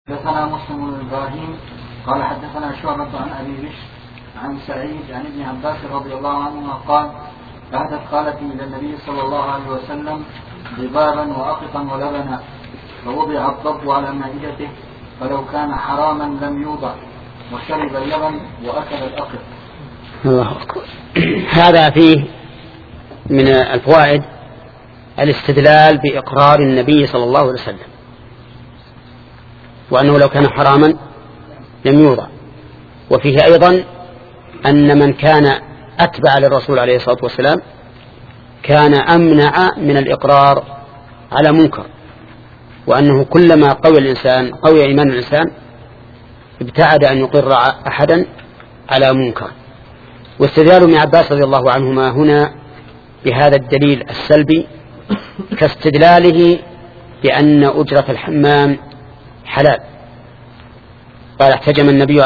حدثنا مسلم بن إبراهيم قال حدثنا شعبة عن أبي بشر عن سعيد عن ابن عباس رضي الله عنهما قال بعثت خالتي إلى النبي صلى الله عليه وسلم ضبابا وأقطا ولبنا، فوضع الضب على مائدته فلو كان حراما لم يوضع، وشرب اللبن وأكل الأقط. الله أكبر. هذا فيه من الفوائد الاستدلال بإقرار النبي صلى الله عليه وسلم، وأنه لو كان حراما لم يوضع. وفيه أيضا أن من كان أتبع للرسول عليه الصلاة والسلام كان أمنع من الإقرار على منكر، وأنه كلما قوي إيمان الإنسان ابتعد أن يقر أحدا على منكر. واستدلال ابن عباس رضي الله عنهما هنا بهذا الدليل السلبي كاستدلاله بأن أجرة الحمام حلال. قال احتجم النبي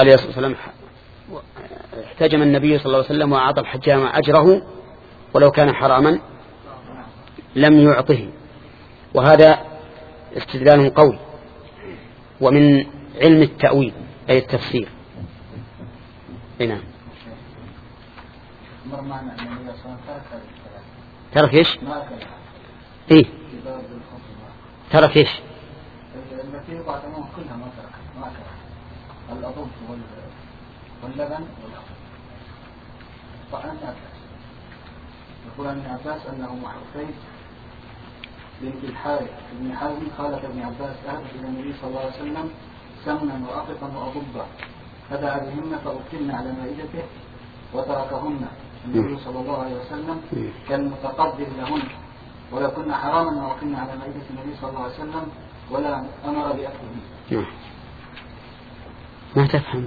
صلى الله عليه وسلم وأعطى الحجام أجره ولو كان حراما لم يعطه. وهذا استدلال قوي ومن علم التأويل أي التفسير. نعم. ترك ايش؟ ايه ترك ايش؟ الأضب واللبن والأقط طعام أكل. يقول ابن عباس أنه محرفين بنت الحارث ابن حازم خالة ابن عباس أهدت إلى النبي صلى الله عليه وسلم سمنا وأقطا وأضبا فدعا بهن فأكلن على مائدته وتركهن. النبي صلى الله عليه وسلم كان متقدر لهن، ولو كنا حراما ما وكلنا على مائدة النبي صلى الله عليه وسلم ولا أمر بأكله. ما تفهم.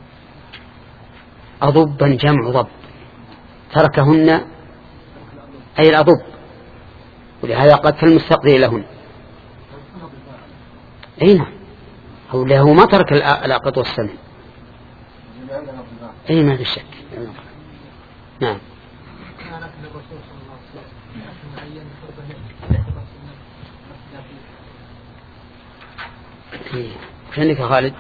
أضبا جمع ضب، تركهن أي الأضب، ولهذا قد كالمستقضي لهن. أين هو له ما ترك الأقط والسمن. أي ما في شك. نعم. وش عندك يا خالد؟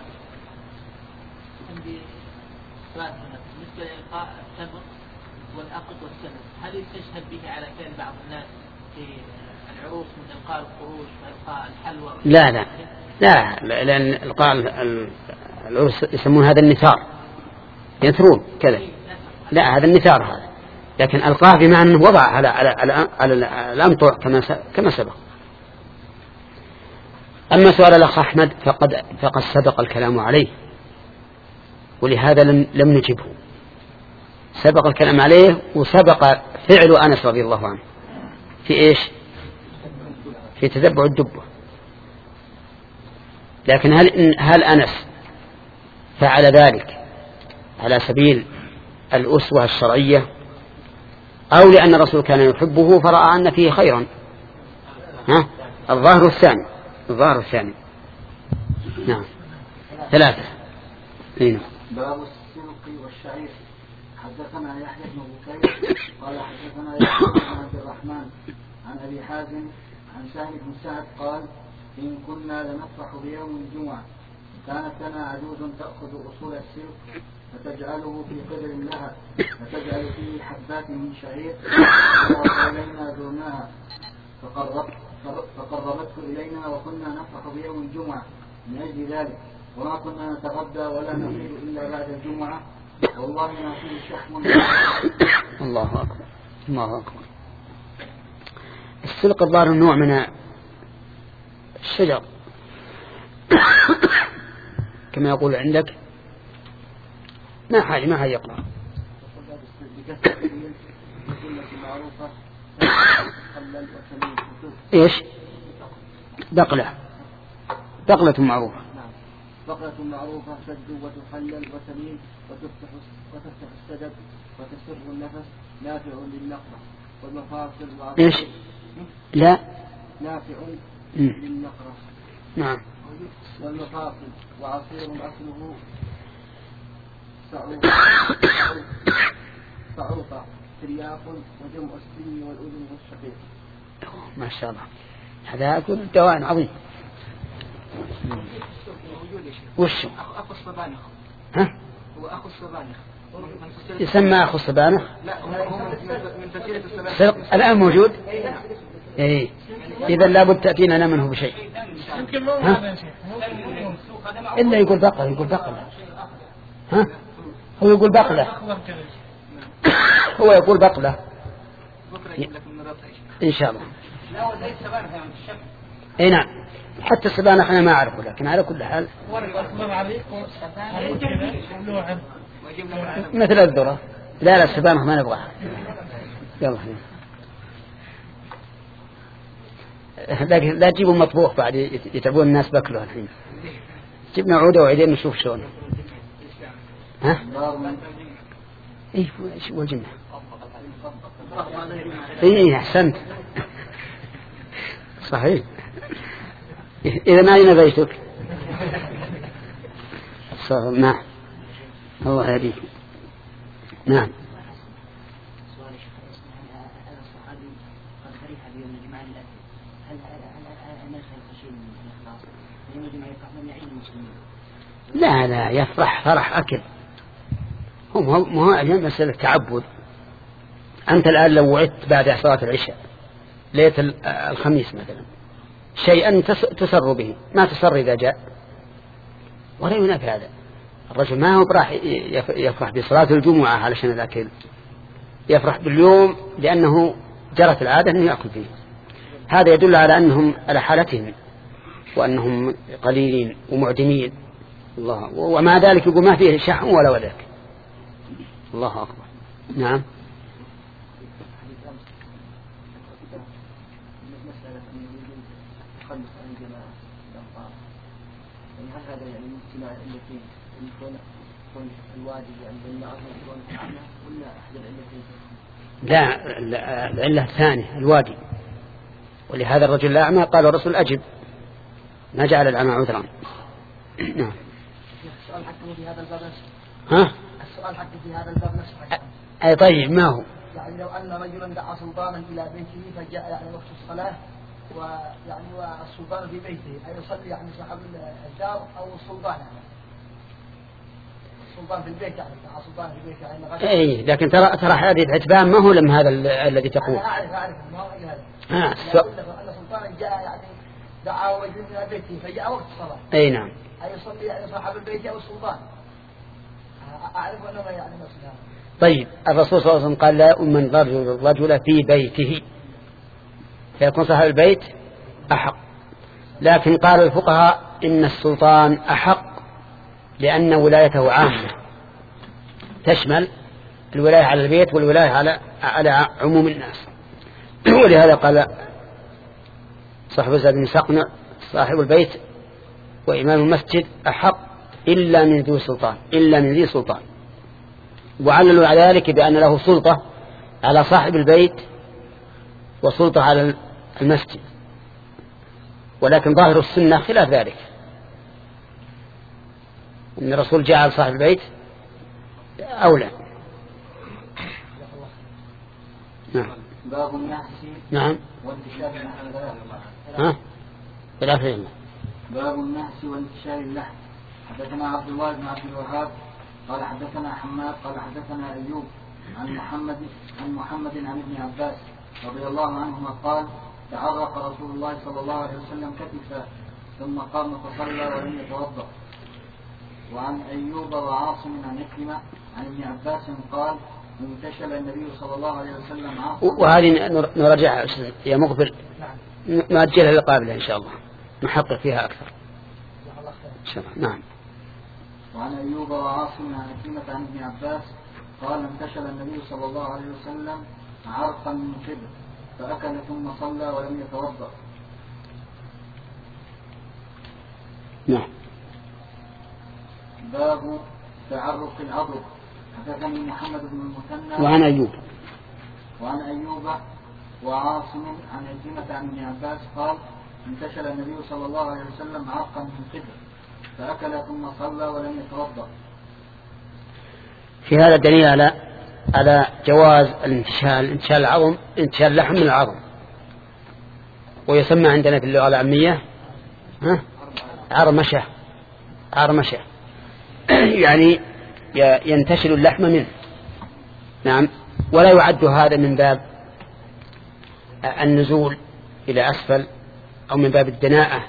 بالنسبة لإلقاء التمر والأقط والسمن، هل يستشهد به على فعل بعض الناس في العروس من إلقاء القروش وإلقاء الحلوى؟ لا لأن إلقاء العروس يسمون هذا النثار، ينثرون كذا. لا هذا النثار هذا، لكن ألقاه بمعنى أنه وضع على الأمطع كما سبق. أما سؤال الأخ أحمد فقد سبق الكلام عليه، ولهذا لم نجبه. سبق الكلام عليه وسبق فعل أنس رضي الله عنه في إيش؟ في تتبع الدبة. لكن هل أنس فعل ذلك على سبيل الأسوة الشرعية أو لأن الرسول كان يحبه فرأى أن فيه خيرا؟ الظاهر الثاني. نعم. 3. باب السلق والشعير. حدثنا يحيى بن بكير قال حدثنا يحيى بن عبد الرحمن عن أبي حازم عن سهل بن سعد قال إن كنا لنفرح بيوم الجمعة كانت لنا عجوز تأخذ أصول السلق فتجعله في قدر لها فتجعل فيه حبات من شعير فإلينا زرناها فقربته إلينا وكنا نفرح بيوم الجمعة من أجل ذلك، وما كنا نتغدى ولا نقيل إلا بعد الجمعة، والله ما فيه شحم. الله أكبر. السلق الظاهر نوع من الشجر كما يقول عندك. ما حاجة يقرأ. إيش؟ بقلة معروفة. بقلة معروفة تشد وتحلل وتمين وتفتح السدد وتسر النفس، نافع للنقرة والمفاصل وعصير. إيش؟ لا نافع للنقرة. نعم. والمفاصل وعصير أصله صعوقة ترياق وجمع السن والأذن والشقيق. ما شاء الله، هذا كل دواء عظيم. وش أخو الصبانخ. ها؟ هو أخو الصبانخ. يسمى أخو الصبانخ؟ لا هو من فصيلة الصبانخ. الآن موجود؟ إيه. إذا لابد تأتينا أنا منه بشيء. ها؟ إلا يقول بقلة، يقول بقلة. ها؟ هو يقول بقلة. هو يقول بقلة. إن شاء الله. إيه نعم. حتى السبانخ أنا ما أعرفه، لكن على كل حال مثل الذرة. لا السبانخ ما نبغاها. يلا لا تجيبوا مطبوخ بعد يتعبون الناس باكلوا الحين. جبنا عودة وعيدين نشوف شلون. ها؟ إيه والجنة. إيه أحسنت. صحيح. إذا أين بيتك؟ نعم. الله يهديك. نعم. لا يفرح فرح أكل. هو اليوم مسألة تعبد. أنت الآن لو وعدت بعد صلاة العشاء ليلة الخميس مثلا شيئا تسر به، ما تسر إذا جاء، ولا ينافي هذا. الرجل ما هو براح يفرح بصلاة الجمعة علشان الأكل، يفرح باليوم لأنه جرت العادة أنه يأكل فيه. هذا يدل على أنهم على حالتهم وأنهم قليلين ومعدمين. الله، ومع ذلك يقول ما فيه شحم ولا وذاك. الله أكبر. نعم. هذا يعني الاجتماع التي يكون الواجب يعني بين العامة ولا أحد العلتين؟ لا العلة الثانية الواجب، ولهذا الرجل الأعمى قال الرسول أجب، ما جعل الأعمى عذرا. نعم. السؤال حتى في هذا الباب نفسه. ها؟ السؤال حتى في هذا الباب نفسه. أي طيب ما هو؟ يعني لو أن رجلا دعا سلطانا إلى بيته فجاء يعني وقت الصلاة ويعني والسلطان في بيته أيصلي يعني صاحب الدار أو السلطان يعني السلطان في البيت يعني السلطان في البيت يعني أي لكن ترى هذه العتبان ما هو لم هذا الذي تقول. أنا أعرف ما هو هذا. أن سلطان جاء يعني دعا رجل إلى بيته فجاء وقت الصلاة. أي نعم. أيصلي يعني صاحب البيت أو السلطان. أعرف أنه يعني مسلم. طيب الرسول صلى الله عليه وسلم قال لا أمن الرجل في بيته، فيكون صاحب البيت أحق. لكن قال الفقهاء إن السلطان أحق لأن ولايته عامة تشمل الولاية على البيت والولاية على عموم الناس. ولهذا قال صاحب زاد بن سقنع صاحب البيت وإمام المسجد أحق إلا من ذي سلطان، إلا من ذي سلطان. وعللوا على ذلك بأن له سلطة على صاحب البيت وسلطة على المسجد، ولكن ظاهر السنة خلاف ذلك، إن الرسول جعل صاحب البيت أولى. نعم. باب النحس. نعم. وانتشار اللحم. ها؟ بالعافية. باب النحس وانتشار اللحم. حدثنا عبد الله بن عبد الوهاب قال حدثنا حماد قال حدثنا أيوب عن محمد عن ابن عباس رضي الله عنهما قال تعرق رسول الله صلى الله عليه وسلم كتفا ثم قام فصلى ولم يتوضأ. وعن أيوب وعاصم عن عكرمة عن ابن عباس قال انتشل النبي صلى الله عليه وسلم عاصم. وهذه نرجعها يا مقبل، نأجلها للقابلة إن شاء الله نحقق فيها أكثر إن شاء الله. نعم. وعن أيوب وعاصم عن عكرمة عن ابن عباس قال انتشل النبي صلى الله عليه وسلم عرقا من شبر فأكل ثم صلى ولم يتوضأ. نعم. باب تعرق العضد. حدثني محمد بن المثنى وعن أيوب وعاصم عن عكرمة عن ابن عباس قال انتشل النبي صلى الله عليه وسلم عرقا من شبر فأكل ثم صلى ولم يتوضأ. في هذا دليل على جواز انتشال العظم، انتشال اللحم من العظم، ويسمى عندنا في اللغة العامية عرمشة يعني ينتشل اللحم منه. نعم. ولا يعد هذا من باب النزول إلى أسفل أو من باب الدناءة،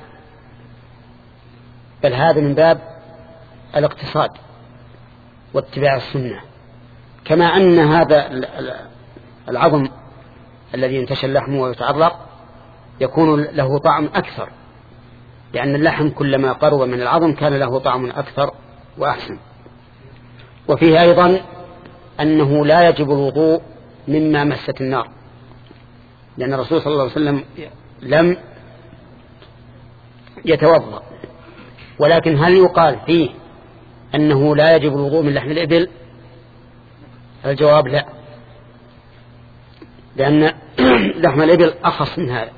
بل هذا من باب الاقتصاد واتباع السنة. كما أن هذا العظم الذي ينتشل لحمه ويتعرق يكون له طعم أكثر، لأن اللحم كلما قرب من العظم كان له طعم أكثر وأحسن. وفيه أيضا أنه لا يجب الوضوء مما مست النار، لأن الرسول صلى الله عليه وسلم لم يتوضأ. ولكن هل يقال فيه أنه لا يجب الوضوء من لحم الإبل؟ الجواب لا، لأن لحم الإبل أخص من هذا،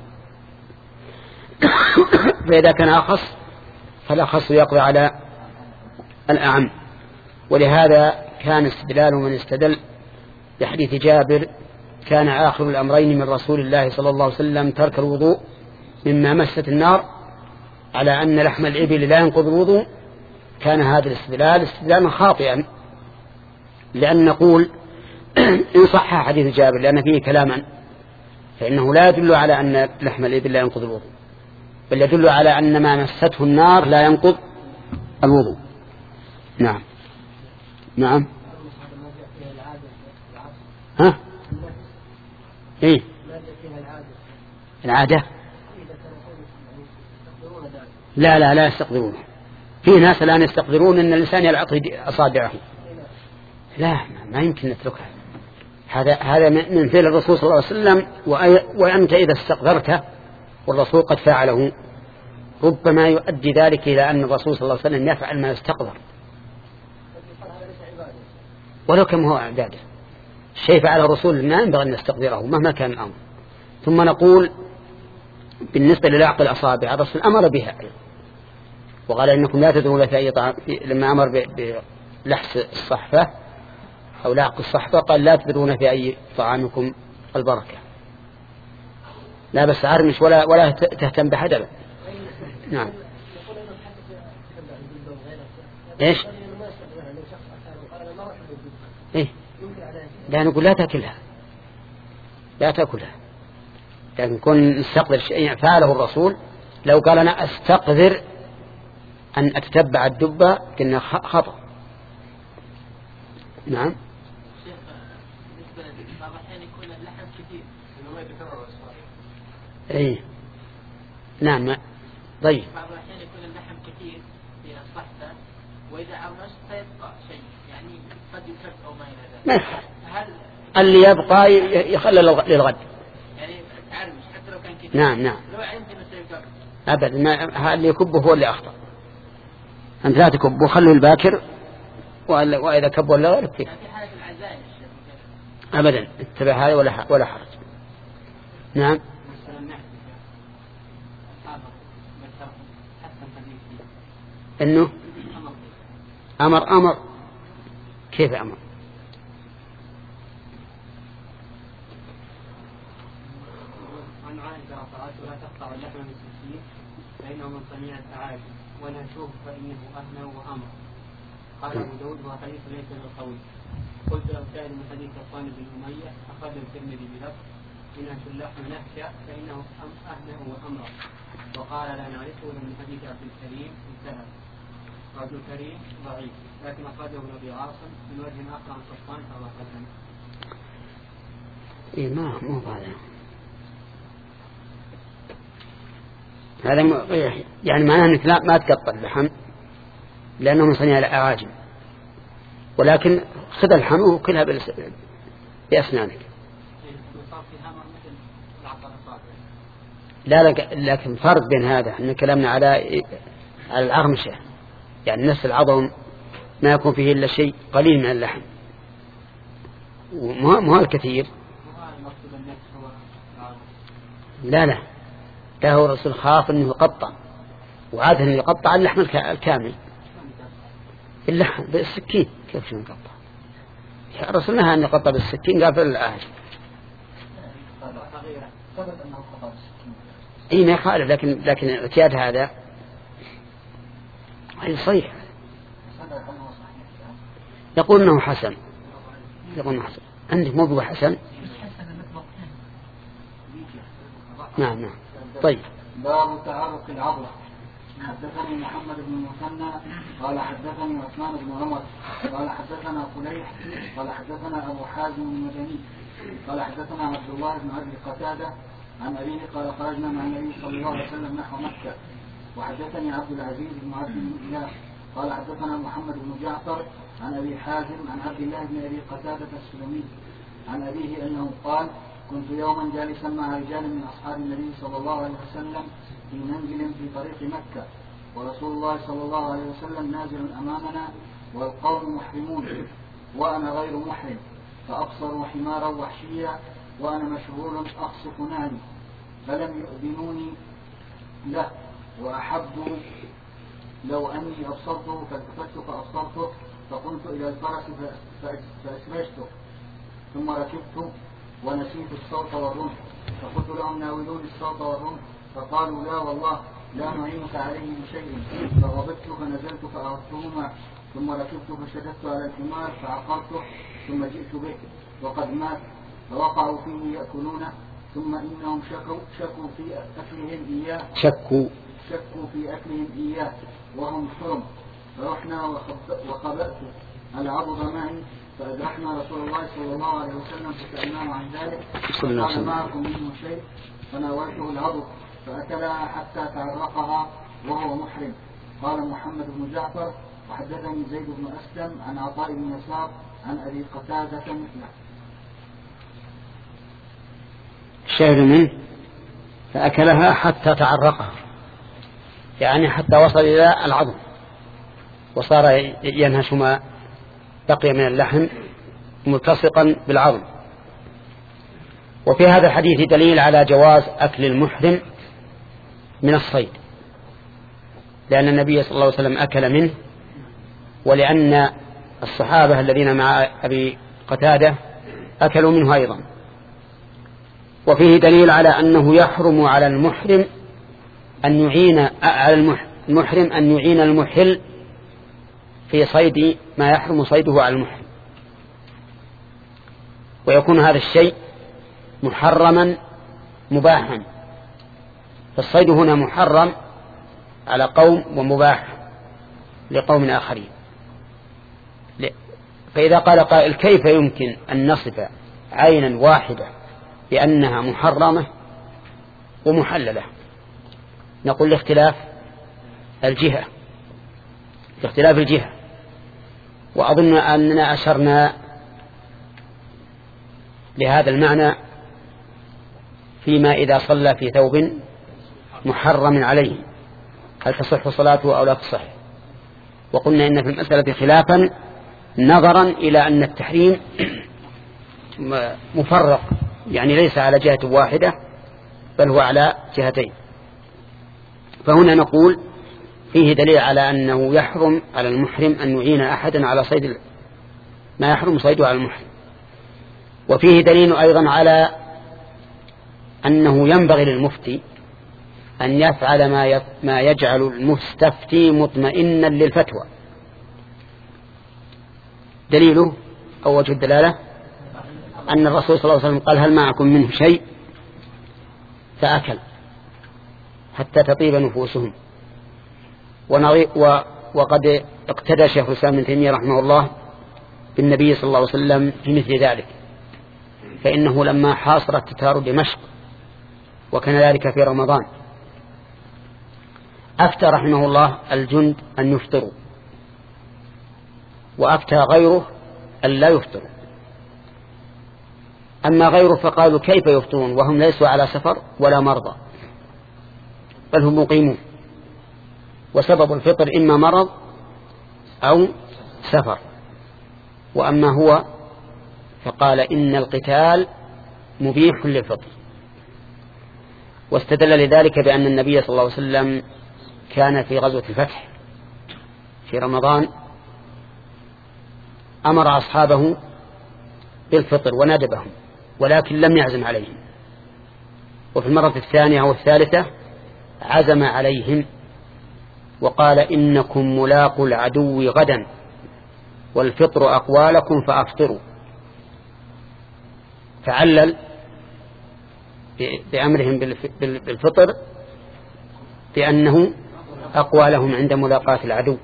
فإذا كان أخص فالأخص يقضي على الأعم. ولهذا كان استدلال من استدل بحديث جابر كان آخر الأمرين من رسول الله صلى الله عليه وسلم ترك الوضوء مما مست النار على أن لحم الإبل لا ينقض الوضوء. كان هذا الاستدلال استدلالا خاطئا، لأن نقول إن صح حديث جابر لأن فيه كلاما فإنه لا يدل على أن لحم الإبل لا ينقض الوضوء، بل يدل على أن ما مسته النار لا ينقض الوضوء. نعم. نعم. ها؟ إيه؟ العادة لا يستقدرون. في ناس الآن يستقدرون أن الإنسان يلعق أصابعه. لا، ما يمكن نتركها. هذا من فعل الرسول صلى الله عليه وسلم، وأنت إذا استقدرته والرسول قد فعله ربما يؤدي ذلك إلى أن الرسول صلى الله عليه وسلم يفعل ما يستقدر ولو كم هو عباده. الشيء فعله الرسول لا ينبغي أن نستقدره مهما كان الأمر. ثم نقول بالنسبة للعق الأصابع الرسول أمر بها وقال إنكم لا تدرون في أي طعام. لما أمر بلحس الصحفة أو لعق الصحفة قال لا تدرون في أي طعامكم البركة. لا بس عرمش ولا تهتم بحدبه. نعم. إيش؟ إيه؟ لا نقول لا تأكلها، لكن كن نستقدر شيء فعله الرسول. لو قال أنا أستقدر أن أتتبع الدبة كنا خطأ. نعم. إيه نعم. طيب. بعض الأحيان يكون اللحم كثير في الصحفة وإذا عرمش فيبقى شيء يعني قد يكف أو ما إلى ذلك. اللي يبقى يخلى للغد. يعني عرمش حتى لو كان كثير. نعم. لو عندي مثل أبدا اللي يكبه هو اللي أخطأ. أنت لا تكبه خلوا الباكر وإذا كبه ولا غير كيف. في حالة العزائم أبدا اتبع هذا ولا حرج. نعم. إنه أمر كيف أمر؟ عن عائشة قالت لا تقطع اللحم بالسكين فإنه من صنيع الأعاجم ولا شوف فإنه أهنى وأمر. قال أبو داود وحديث ليس بالقوي. قلت لو سائل من حديث صفوان بن أمية أخرجه الترمذي بلفظ إن اللحم نهشأ فإنه أهنى وأمر. وقال لا نعرفه من حديث عبد الكريم انتهى. عبد الكريم ضعيف لكن أخرجه ابن أبي عاصم من وجه آخر عن صفوان فهو حسن. إيه مو هذا يعني معناه أنك ما تقطع اللحم لأنه من صنيع الأعاجم، ولكن خذ اللحم وكلها بأسنانك. لا لكن فرق بين هذا إن كلامنا على العرمشة يعني نفس العظم ما يكون فيه إلا شيء قليل من اللحم مو الكثير. لا هو الرسول خاف أنه يقطع، وعاده أنه يقطع اللحم الكامل. اللحم بالسكين كيف شو نقطع؟ الرسول نهى أن يقطع بالسكين قال فالآهج. ما يخالف لكن اعتياد هذا أي صحيح. يقول أنه حسن. عندك موضوع حسن. نعم. طيب. باب تعرق العضلة. حدثني محمد بن المثنى قال حدثني عثمان بن عمر قال حدثنا فليح قال حدثنا أبو حازم المدني قال حدثنا عبد الله بن أبي قتادة عن أبيه قال خرجنا مع النبي صلى الله عليه وسلم نحو مكة. وحدثني عبد العزيز بن عبد الله قال حدثنا محمد بن جعفر عن أبي حازم عن عبد الله بن أبي قتادة السلمي عن أبيه أنه قال كنت يوما جالسا مع رجال من أصحاب النبي صلى الله عليه وسلم في منزل في طريق مكة ورسول الله صلى الله عليه وسلم نازل أمامنا والقوم محرمون وأنا غير محرم فأبصروا حمارا وحشيا وأنا مشغول أخصف نعلي فلم يؤذنوني له وأحبوا لو أني أبصرته فالتفت فأبصرته فقمت إلى الفرس فأسرجته ثم ركبت ونسيت الصوت والرمح فقلت لهم ناولوني الصوت والرمح فقالوا لا والله لا نعينك عليه بشيء فغضبت فنزلت فأردتهما ثم ركبت فشددت على الحمار فعقرته ثم جئت به وقد مات فوقعوا فيه يأكلونه ثم إنهم شكوا في أكلهم إياه شكوا في أكلهم إياه وهم حرم فرحنا وخبأت العضد معي فأدركنا رسول الله صلى الله عليه وسلم فسألناه عن ذلك فقال معكم منه شيء فناولته العضد فأكلها حتى تعرقها وهو محرم. قال محمد بن جعفر وحدثني زيد بن أسلم عن عطاء بن يسار عن أبي قتادة مثله. الشاهد منه فأكلها حتى تعرقها يعني حتى وصل إلى العظم وصار ينهش ما بقي من اللحم ملتصقا بالعظم. وفي هذا الحديث دليل على جواز أكل المحرم من الصيد لأن النبي صلى الله عليه وسلم أكل منه ولأن الصحابة الذين مع أبي قتادة أكلوا منه أيضا. وفيه دليل على أنه يحرم على المحرم أن يعين المحل في صيد ما يحرم صيده على المحرم ويكون هذا الشيء محرما مباحا. فالصيد هنا محرم على قوم ومباح لقوم آخرين. فإذا قال قائل كيف يمكن أن نصف عينا واحدة بأنها محرمة ومحللة؟ نقول لاختلاف الجهة وأظن أننا أشرنا لهذا المعنى فيما إذا صلى في ثوب محرم عليه هل تصح صلاته أو لا تصح. وقلنا إن في المسألة خلافا نظرا إلى أن التحريم مفرق يعني ليس على جهة واحدة بل هو على جهتين. فهنا نقول فيه دليل على أنه يحرم على المحرم أن يعين أحدا على صيد ما يحرم صيده على المحرم. وفيه دليل أيضا على أنه ينبغي للمفتي أن يفعل ما يجعل المستفتي مطمئنا للفتوى. دليله أو وجه الدلالة أن الرسول صلى الله عليه وسلم قال هل معكم منه شيء فأكل حتى تطيب نفوسهم. وقد اقتدى شيخ الإسلام ابن تيمية رحمه الله بالنبي صلى الله عليه وسلم في مثل ذلك فإنه لما حاصر التتار دمشق وكان ذلك في رمضان أفتى رحمه الله الجند أن يفطروا وأفتى غيره أن لا يفطروا. أما غيره فقالوا كيف يفطرون وهم ليسوا على سفر ولا مرضى بل هم مقيمون وسبب الفطر إما مرض أو سفر. وأما هو فقال إن القتال مبيح للفطر. واستدل لذلك بأن النبي صلى الله عليه وسلم كان في غزوة الفتح في رمضان أمر أصحابه بالفطر وندبهم ولكن لم يعزم عليهم. وفي المرة الثانية والثالثة عزم عليهم وقال إنكم ملاقوا العدو غدا والفطر أقوالكم فأفطروا، فعلل بأمرهم بالفطر بأنه أقوالهم عند ملاقاة العدو.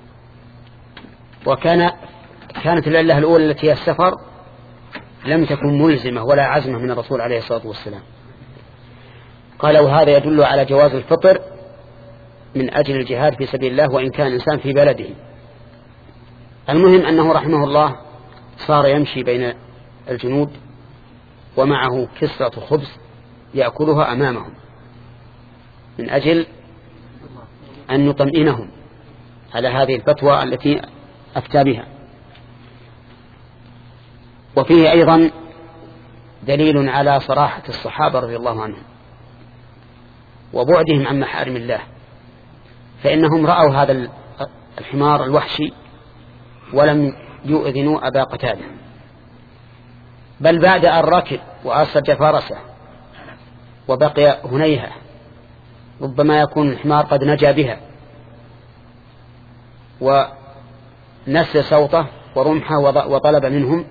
كانت العلة الأولى التي هي السفر لم تكن ملزمة ولا عزمة من الرسول عليه الصلاة والسلام. قال وهذا يدل على جواز الفطر من أجل الجهاد في سبيل الله وإن كان الإنسان في بلده. المهم أنه رحمه الله صار يمشي بين الجنود ومعه كسرة خبز يأكلها أمامهم من أجل أن يطمئنهم على هذه الفتوى التي أفتى بها. وفيه أيضا دليل على صراحة الصحابة رضي الله عنهم وبعدهم عن محارم الله، فإنهم رأوا هذا الحمار الوحشي ولم يؤذنوا أبا قتادة، بل بعد أن ركب وأسج فرسه وبقي هنيهة ربما يكون الحمار قد نجا بها ونسى صوته ورمحه وطلب منهم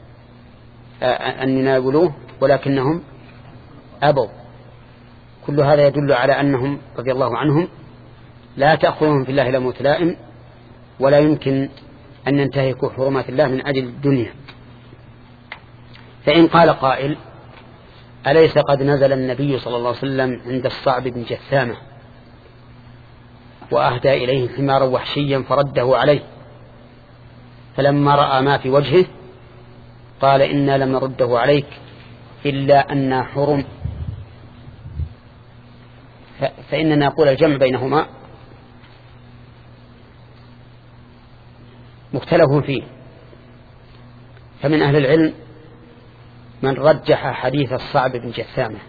أن يناولوه ولكنهم أبوا. كل هذا يدل على أنهم رضي الله عنهم لا تأخذهم في الله لومة لائم ولا يمكن أن ينتهكوا حرمات الله من أجل الدنيا. فإن قال قائل أليس قد نزل النبي صلى الله عليه وسلم عند الصعب بن جثامة وأهدى إليه حمارا وحشيا فرده عليه، فلما رأى ما في وجهه قال إنا لم نرده عليك إلا أن حرم، فإننا نقول الجمع بينهما مختلف فيه. فمن أهل العلم من رجح حديث الصعب بن جثامة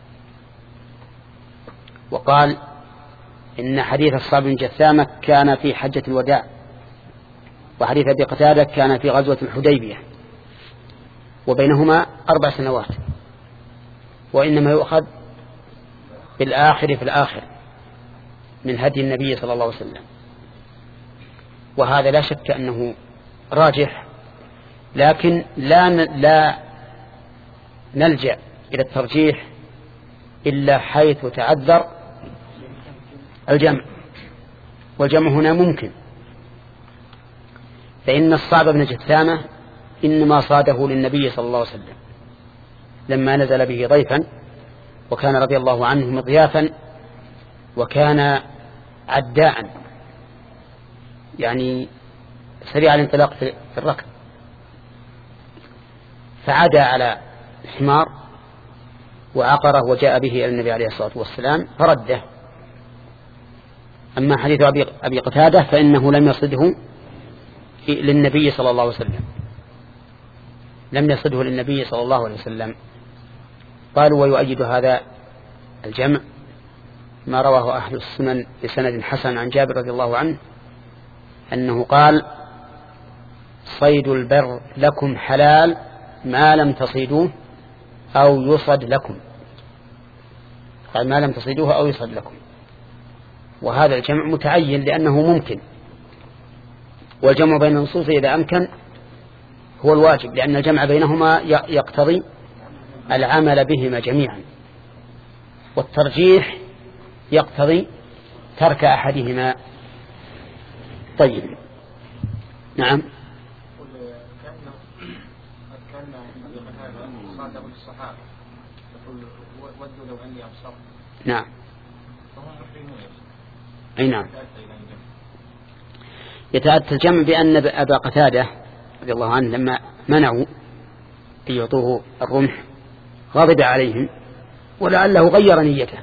وقال إن حديث الصعب بن جثامة كان في حجة الوداع، وحديث أبي قتادة كان في غزوة الحديبية، وبينهما 4 سنوات، وإنما يؤخذ بالآخر في الآخر من هدي النبي صلى الله عليه وسلم. وهذا لا شك أنه راجح، لكن لا نلجأ إلى الترجيح إلا حيث تعذر الجمع، والجمع هنا ممكن. فإن الصعب بن جثامة إنما صاده للنبي صلى الله عليه وسلم لما نزل به ضيفا، وكان رضي الله عنه مضيافا وكان عداء يعني سريع الانطلاق في الركض، فعدى على الحمار وعقره وجاء به إلى النبي عليه الصلاة والسلام فرده. أما حديث أبي قتادة فإنه لم يصده للنبي صلى الله عليه وسلم، لم يصده للنبي صلى الله عليه وسلم. قالوا ويؤيد هذا الجمع ما رواه أهل السنن بسند حسن عن جابر رضي الله عنه أنه قال صيد البر لكم حلال ما لم تصيدوه أو يصد لكم، قال ما لم تصيدوه أو يصد لكم. وهذا الجمع متعين لأنه ممكن، والجمع بين النصوص إذا أمكن هو الواجب، لأن الجمع بينهما يقتضي العمل بهما جميعا، والترجيح يقتضي ترك أحدهما. طيب نعم. نعم أي نعم. يتأتى الجمع بأن أبا قتادة رضي الله عنه لما منعوا أن يعطوه الرمح غضب عليهم ولعله غير نيته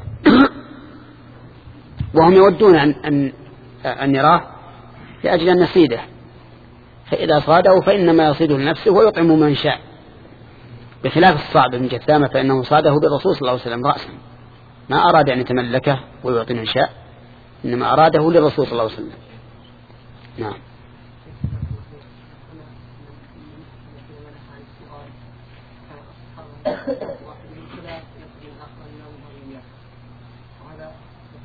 وهم يودون أن يراه لأجل أن يصيده، فإذا صاده فإنما يصيده لنفسه ويطعم من شاء، بخلاف الصعب بن جثامة فإنه صاده بالرسول صلى الله عليه وسلم رأسا، ما أراد أن يتملكه ويعطي من شاء، إنما أراده للرسول صلى الله عليه وسلم. نعم.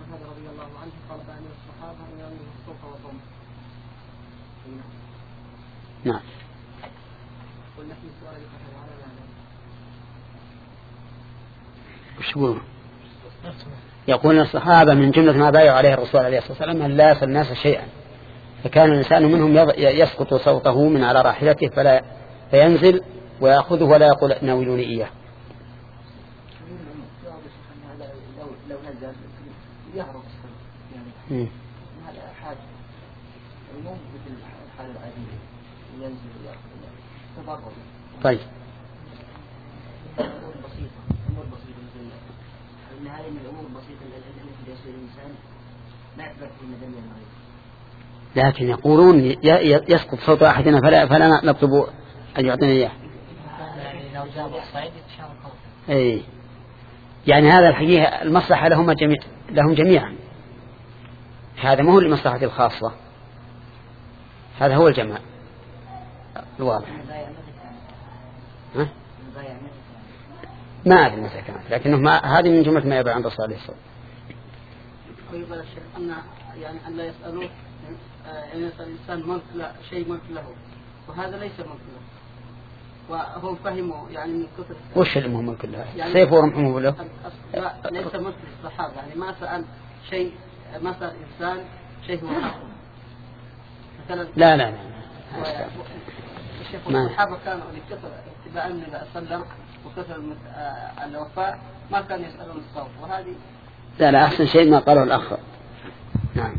هذا رضي الله عنه قال عن الصحابة أن يرموا الصوت والضم. نعم. قلنا في السؤال اللي قتل على هذا. وش يقولون؟ يقول الصحابة من جملة ما بايع عليه الرسول عليه الصلاة والسلام أن لا يسأل الناس شيئا، فكان الإنسان منهم يسقط صوته من على راحلته فينزل ويأخذه ولا يقول ناولوني إياه. لو نزل يهرب يعني هذا حاجة مو مثل الحالة العادية ينزل ويأخذ تضرر. طيب. أمور بسيطة إن هذه من الأمور البسيطة التي يصير الإنسان ما يعتبر في مدنية المريض. لكن يقولون يسقط صوت أحدنا فلا نطلب أن يعطينا إياه. لو جاب الصعيد يتشاركون. أي يعني هذا الحقيقة المصلحة لهم جميعا. هذا ما هو المصلحة الخاصة، هذا هو الجماع الواضح. ما أدري متى كانت، لكنه هذه من جملة ما يبقى عند الرسول عليه الصلاة والسلام. ويقول الشيخ أن يعني أن لا يسألوه أن يسأل الإنسان ملك لا شيء ملك له، وهذا ليس ملك له، وهم فهموا يعني من كثر. وش اللي ملك له؟ يعني سيف ورمحه له؟ لا ليس ملك للصحابة، يعني ما سأل شيء، ما سأل إنسان شيء هو حقه مثلا. لا الشيخ الصحابة كانوا لكثر اتباعا النبي صلى الله عليه وسلم وكثر الوفاء ما كان يسألون الصوت، وهذه لا أحسن شيء ما قاله الأخ. نعم.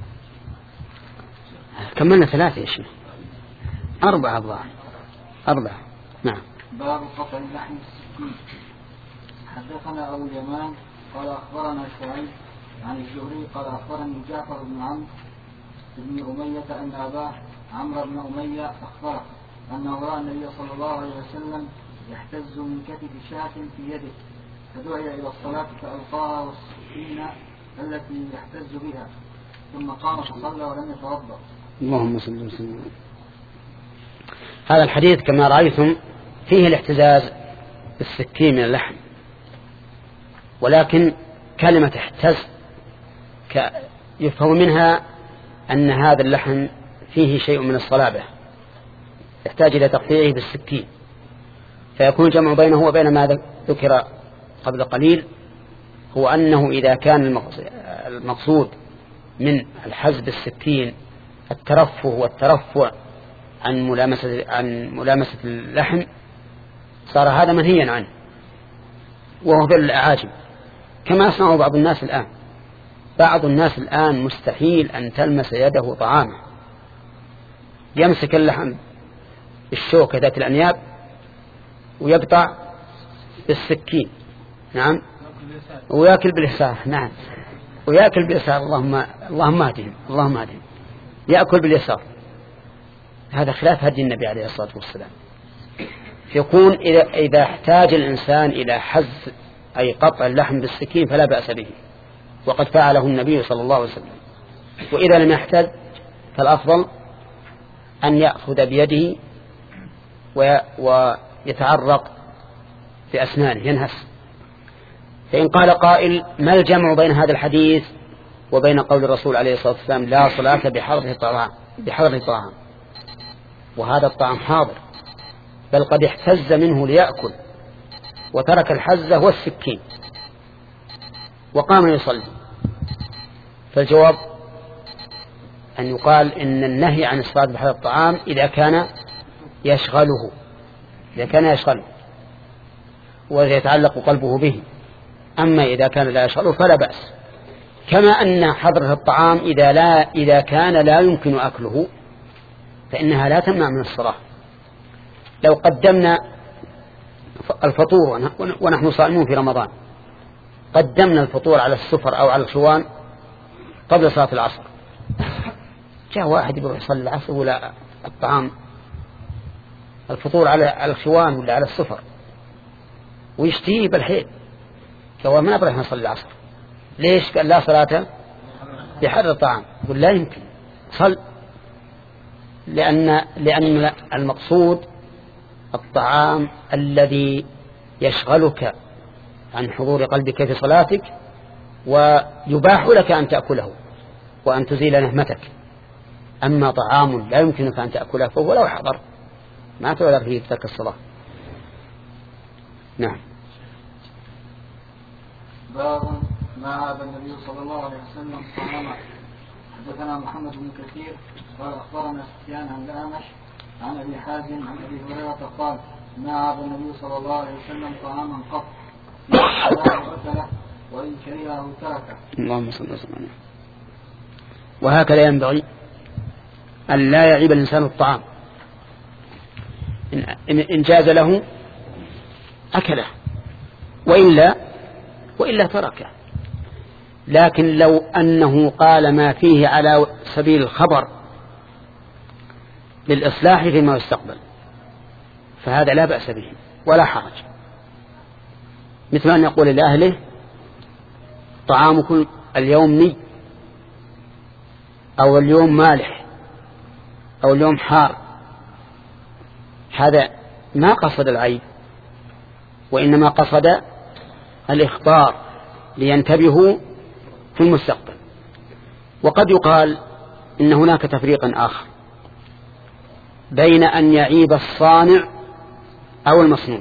كملنا 3 يا شيخ. 4 أضلاع. 4. نعم. باب قطع اللحم السكين. حدثنا أبو اليمان قال أخبرنا شعيب عن الزهري قال أخبرني جعفر بن عمرو بن أمية أن أباه عمرو بن أمية أخبره أنه رأى النبي صلى الله عليه وسلم يحتز من كتف شاة في يده، فدعي إلى الصلاة فألقاها والسكين التي يحتز بها، ثم قام فصلى ولم يتوضأ. اللهم صل وسلم. هذا الحديث كما رأيتم فيه الاحتزاز بالسكين من اللحم، ولكن كلمة احتز يفهم منها أن هذا اللحم فيه شيء من الصلابة يحتاج إلى تقطيعه بالسكين، فيكون جمع بينه وبين ما ذكر قبل قليل، هو أنه إذا كان المقصود من الحز بالسكين الترفه والترفع عن ملامسة اللحم صار هذا منهيا عنه، وهو في الأعاجم كما يصنع بعض الناس الآن. بعض الناس الآن مستحيل أن تلمس يده طعامه، يمسك اللحم بالشوكة ذات الأنياب ويقطع بالسكين. نعم. ويأكل باليسار. نعم. ويأكل باليسار. اللهم اهدهم. اللهم اهدهم. يأكل باليسار. هذا خلاف هدي النبي عليه الصلاة والسلام. يكون إذا احتاج الإنسان إلى حز أي قطع اللحم بالسكين فلا بأس به، وقد فعله النبي صلى الله عليه وسلم. وإذا لم يحتاج فالأفضل أن يأخذ بيده ويتعرق بأسنانه ينهس. فإن قال قائل ما الجمع بين هذا الحديث وبين قول الرسول عليه الصلاة والسلام لا صلاة بحضر الطعام، وهذا الطعام حاضر، بل قد احتز منه ليأكل وترك الحزة والسكين وقام يصلي. فالجواب أن يقال إن النهي عن الصلاة بحضر الطعام إذا كان يشغله ويتعلق قلبه به، أما إذا كان لا يشغله فلا بأس. كما أن حضرة الطعام إذا كان لا يمكن أكله فإنها لا تمنع من الصلاة. لو قدمنا الفطور ونحن صائمون في رمضان، قدمنا الفطور على السفر أو على الخوان قبل صلاة العصر، جاء واحد يروح يصلي العصر ولا الطعام الفطور على الخوان ولا على السفر ويشتهيه بالحيل، فهو ما نبغى نصلي العصر. ليش؟ قال لا صلاة بحضر الطعام. يقول لا يمكن صل، لأن المقصود الطعام الذي يشغلك عن حضور قلبك في صلاتك ويباح لك أن تأكله وأن تزيل نهمتك. أما طعام لا يمكنك أن تأكله فهو لو حضر ما تعذر فيه ترك الصلاة. نعم. باب ما عاب النبي صلى الله عليه وسلم طعاما. حدثنا محمد بن كثير قال أخبرنا سفيان عن الأعمش عن أبي حازم عن أبي هريرة قال ما عاب النبي صلى الله عليه وسلم طعاما قط أكله وإن كرهه تركه. اللهم صل وسلم. وهكذا ينبغي أن لا يعيب الإنسان الطعام، إن جاز له أكله وإلا تركه. لكن لو أنه قال ما فيه على سبيل الخبر للإصلاح فيما يستقبل فهذا لا بأس به ولا حرج، مثل أن يقول لأهله طعامكم اليوم ني أو اليوم مالح أو اليوم حار، هذا ما قصد العيب وإنما قصد الإخبار لينتبهوا في المستقبل. وقد يقال إن هناك تفريقا آخر بين أن يعيب الصانع أو المصنوع،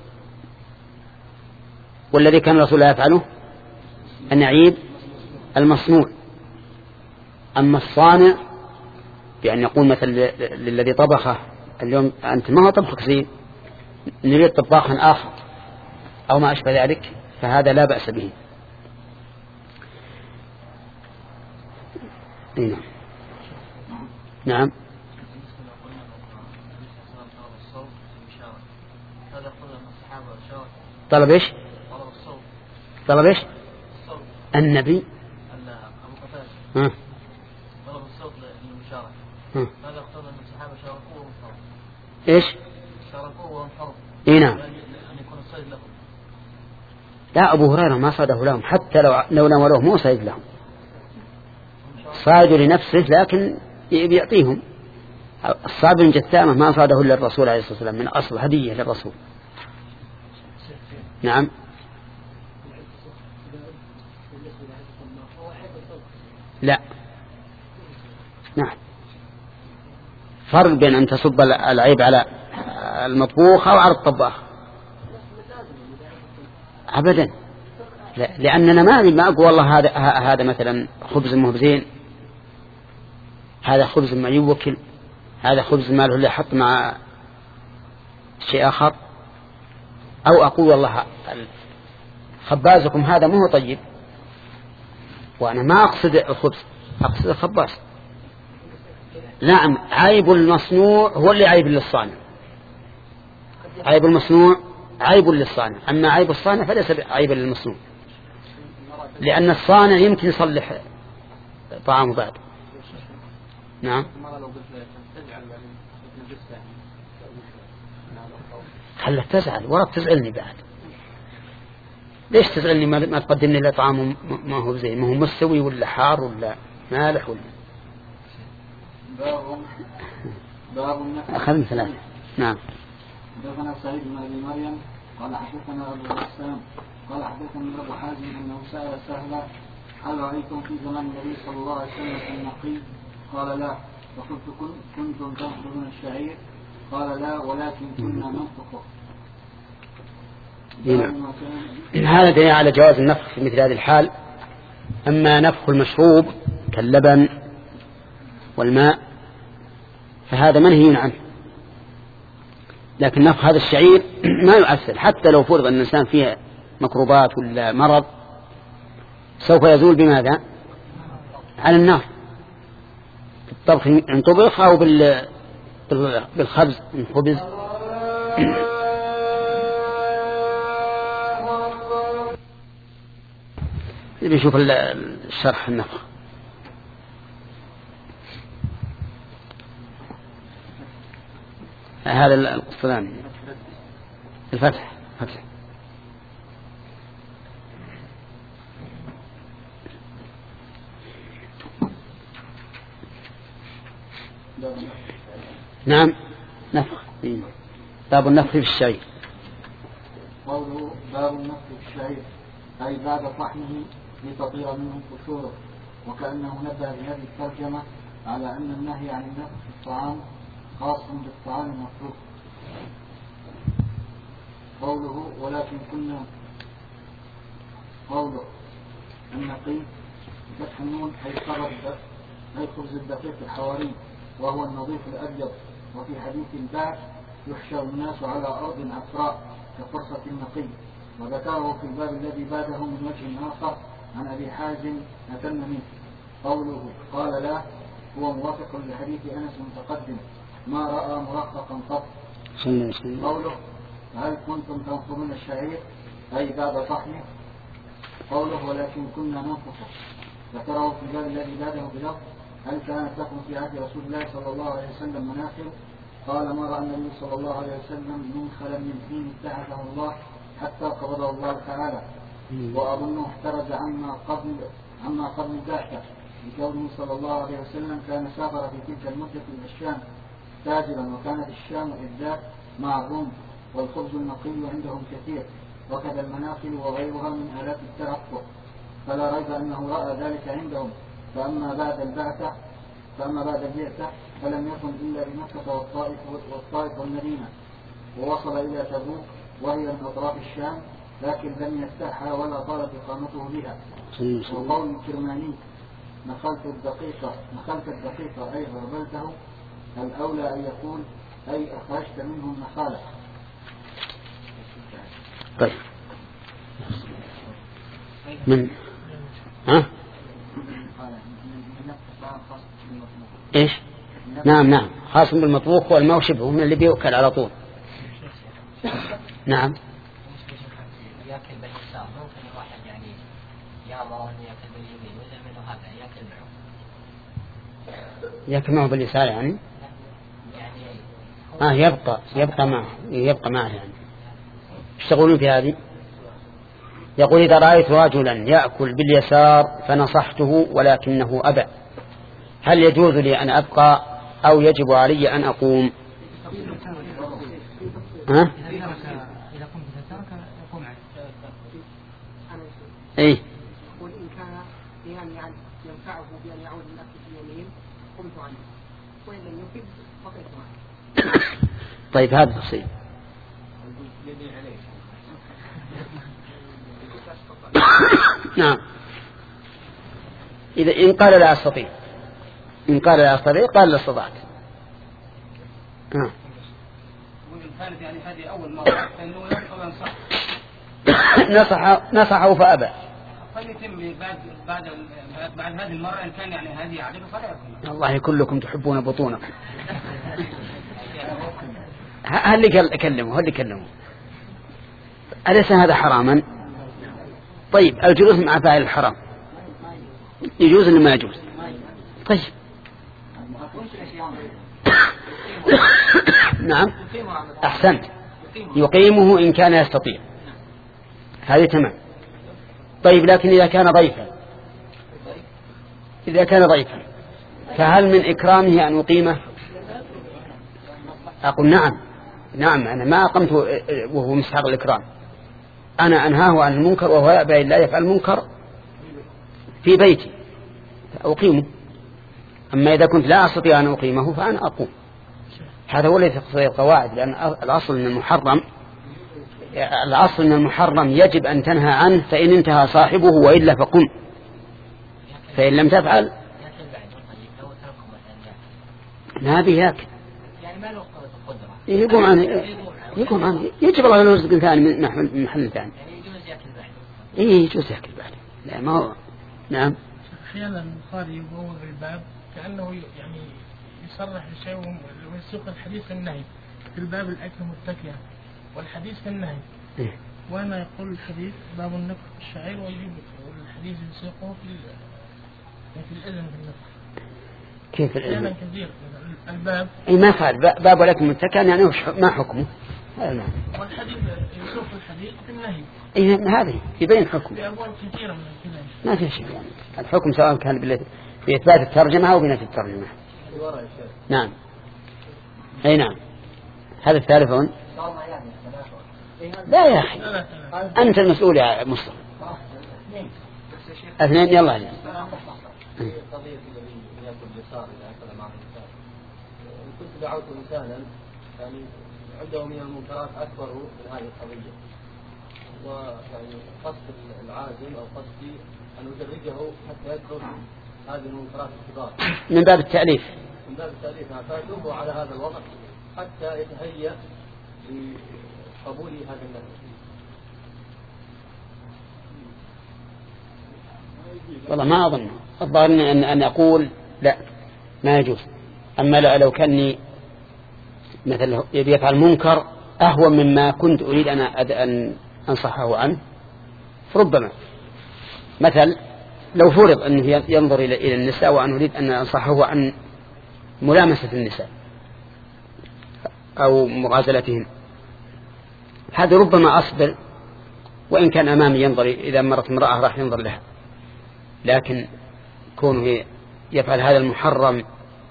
والذي كان الرسول يفعله أن يعيب المصنوع. أما الصانع بأن يقول مثل للذي طبخه اليوم أنت ما هو طبخك زين، نريد طباخا آخر أو ما أشبه ذلك، فهذا لا بأس به. نعم. طلب إيش؟ طلب إيش؟ النبي طلب الصوت للمشاركة. هذا اقتضى أن الصحابة شاركوه وانفروا. إيش؟ شاركوه وانفروا. نعم. أن يكون الصيد لهم. لا، أبو هريرة ما صاده لهم، حتى لو نولوه مو صيد لهم، صاده لنفسه لكن بيعطيهم. الصعب بن جثامة ما صاده إلا الرسول عليه الصلاة والسلام، من أصل هدية للرسول. نعم. لا، نعم، فرق بين أن تصب العيب على المطبوخ أو على الطباخ أبدا. لأننا ما أقول والله هذا مثلا خبز مهبزين، هذا خبز ما يوكل، هذا خبز ما له اللي يحط مع شيء آخر، أو أقول والله خبازكم هذا مو طيب، وأنا ما أقصد الخبز، أقصد الخباز. نعم، عيب المصنوع هو اللي عيب للصانع، عيب المصنوع عيب للصانع، أما عيب الصانع فليس عيب للمصنوع، لأن الصانع يمكن يصلح طعامه بعد. نعم. خلت تزعل ولا تزعلني بعد؟ ليش تزعلني ما تقدم لي طعام ما هو زي ما هو مستوي ولا حار ولا مالح ولا باب أخذنا ثلاثة. نعم. حدثنا سعيد بن أبي مريم قال حدثنا أبو غسان قال حدثني أبو حازم أنه سأل سهلا هل رأيتم في زمان النبي صلى الله عليه وسلم في النقي؟ قال لا. فقلت كنتم تأخذون الشعير؟ قال لا، ولكن كنا ننفقه. هذا دليل على جواز النفخ في مثل هذه الحال. أما نفخ المشروب كاللبن والماء فهذا منهي عنه، لكن نفخ هذا الشعير ما يؤثر، حتى لو فرض أن الإنسان فيه مكروبات ولا مرض سوف يزول بماذا؟ على النار، بالطبخ إن طبخ أو بالخبز إن خبز. نشوف الشرح النفخ. هذا القسطلاني الفتح فتح. نعم، نفخ. باب النفخ في الشعير. قوله باب النفخ في الشعير أي بعد طحنه لتطير منه قشوره. وكأنه نبه بهذه الترجمة على أن النهي عن النفخ في الطعام خاص بالطعام المطبوخ. قوله ولكن كنا قوله النقي بفتح النون أي خبز الدقيق الحواري وهو النظيف الأبيض. وفي حديث البعث يحشر الناس على أرض عفراء كفرصة النقي. وذكره في الباب الذي بعده من وجه آخر عن أبي حازم أتم منه. قوله قال لا هو موافق لحديث أنس المتقدم ما رأى مرققا قط. قوله هل كنتم تنقضون الشعير أي بعد طحنه. قوله ولكن كنا ننقصه ذكره في الباب الذي بعده بلفظ هل كانت لكم في عهد رسول الله صلى الله عليه وسلم مناخر. قال ما رأى النبي صلى الله عليه وسلم منخلا من حين ابتعثه الله حتى قبضه الله تعالى. وأظنه احترز عما قبل البعثة لكونه صلى الله عليه وسلم كان سافر في تلك المدة إلى الشام تاجرا وكانت الشام إذ ذاك مع الروم والخبز النقي عندهم كثير وكذا المناخل وغيرها من آلات الترقب فلا ريب أنه رأى ذلك عندهم. فأما بعد البعثة فلم يكن إلا بمكة والطائف والمدينة ووصل إلى تبوك وهي من أطراف الشام لكن لم يفتحها ولا طالت إقامته بها. وقول الكرماني نخلت الدقيقة أي غربلته الأولى أن يقول أي أخرجت منهم نخالة. طيب من إيش نعم خاص بالمطبوخ والموشب هم اللي بيؤكل على طول. نعم ياكل باليسار ممكن الواحد يعني يامر أن ياكل باليمين ولا منه هذا ياكل معه باليسار يعني يبقى معه يعني. يشتغلون في هذه. يقول إذا رأيت رجلا يأكل باليسار فنصحته ولكنه أبى هل يجوز لي أن أبقى أو يجب علي أن أقوم؟ ها؟ إيه؟ وإن كان يعني ينفعه بأن يعود الأكل في اليمين قمت عنه وإن لم يفد بقيت معه. طيب هذا بسيط. نعم إن قال لا أستطيع قال لا استطعت. وإن كانت يعني هذه أول مرة فإنه ينصح نصحه فأبى فليتم بعد هذه المرة إن كان يعني هذه عدل فلا يكون. الله كلكم تحبون بطونكم. هل كلموا أليس هذا حراما؟ طيب الجلوس مع فاعل الحرام يجوز ولا ما يجوز؟ طيب نعم أحسنت يقيمه إن كان يستطيع هذه تمام. طيب لكن إذا كان ضيفا فهل من إكرامه أن يقيمه؟ أقول نعم أنا ما أقمت وهو مستحق الإكرام. أنا أنهاه عن المنكر وهو يأبى إلا يفعل المنكر في بيتي فأقيمه. أما إذا كنت لا أستطيع أن أقيمه فأنا أقوم. هذا هو الذي يقتضي القواعد لأن الأصل أن المحرم يجب أن تنهى عنه فإن انتهى صاحبه وإلا فقم فإن لم تفعل ما بياك يقوم عنه يجب الله له رزق ثاني من محل ثاني يجوز يأكل بعد لا ما هو. نعم أحيانا البخاري يبوغ الباب كأنه يعني يصرح بشيء ويسوق الحديث في النهي في الباب الأكل متكئا والحديث في النهي وأنا يقول الحديث باب النفخ في الشعير ويجيب والحديث يسوقه في الأذن في النفخ كيف الأذن كثير الباب ما فعل باب ولكن متكئا يعني ما حكمه والحديث يسوق الحديث في النهي هذه يبين حكم في أبواب كثيرة من الكلام ما في شيء يعني الحكم سواء كان بإثبات الترجمة أو بنفي الترجمة. نعم أي نعم هذا الثالثون لا يا أخي أنت المسؤول يا مصطفى. اثنين يلا عليك. قضية الذي يأكل اليسار إذا أكل مع الإنسان، كنت دعوت إنسانا يعني عنده من المنكرات أكبر من هذه القضية، ويعني قصد العازم أو قصدي أن أدرجه حتى يترك هذه المنكرات الكبار من باب التأليف. من باب التأليف، فأدوبه على هذا الوقت حتى يتهيأ لقبول هذا النهي. والله ما أظن، الظاهر أن أقول لا ما يجوز. أما لو كاني مثلا يفعل منكر أهون مما كنت أريد أن أنصحه عنه، فربما مثل لو فرض أنه ينظر إلى النساء وأن أريد أن أنصحه عن ملامسة النساء أو مغازلتهم، هذا ربما أصبر وإن كان أمامي ينظر، إذا مرت امرأة راح ينظر لها، لكن كونه يفعل هذا المحرم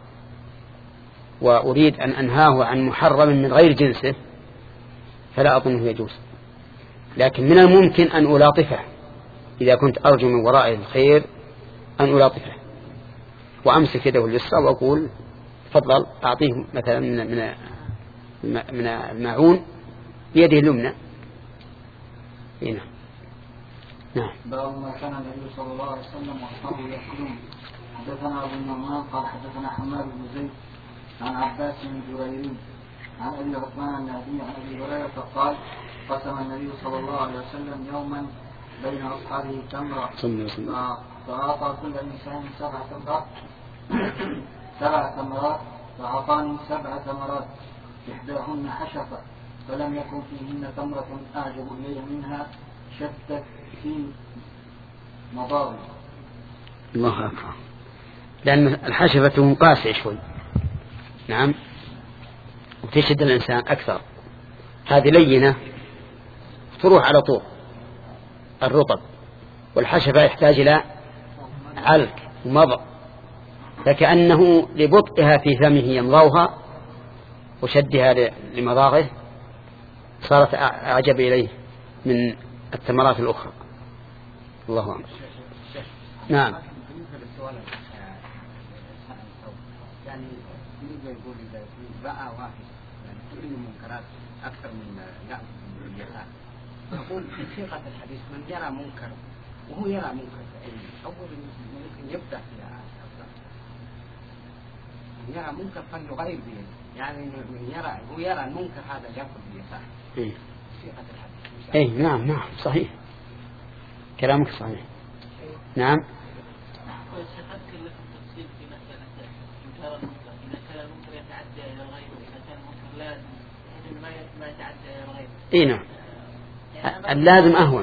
وأريد أن أنهاه عن محرم من غير جنسه فلا أظنه يجوز. لكن من الممكن أن ألاطفه إذا كنت أرجو من ورائه الخير، أن ألاطفه وأمسك يده اليسرى وأقول تفضل أعطيه مثلا من الماعون بيده اليمنى. هنا نعم. باب ما كان النبي صلى الله عليه وسلم واصحابه يأكلون. حدثنا أبو النعمان قال حدثنا حماد بن زيد عن عباس بن جريرين عن أبي عثمان النهدي عن أبي هريرة قال قسم النبي صلى الله عليه وسلم يوما بين أصحابه تمرة فأعطى كل إنسان 7 تمرات فأعطاني 7 تمرات إحداهن حشفة فلم يكن فيهن تمرة أعجب إلي منها شتت في مضارب. الله أكبر. لأن الحشفة قاسية شوي، نعم، وتشد الإنسان أكثر. هذه لينة تروح على طول الرطب، والحشفة يحتاج إلى علق ومضغ، فكأنه لبطئها في فمه يمضغها وشدها لمضاغه صارت أعجب إليه من التمرات الأخرى. الله أكبر. نعم. يعني يقول إذا رأى واحد يعني كل المنكرات أكثر من لا اليسار، نقول في صيغة الحديث من يرى منكر وهو يرى منكر أول ممكن يبدأ فيها من يرى منكر فليغير بيده، يعني من يرى هو يرى المنكر هذا يأخذ باليسار. صيغة الحديث. إيه نعم نعم صحيح، كلامك صحيح. نعم. اي نعم، اللازم اهون.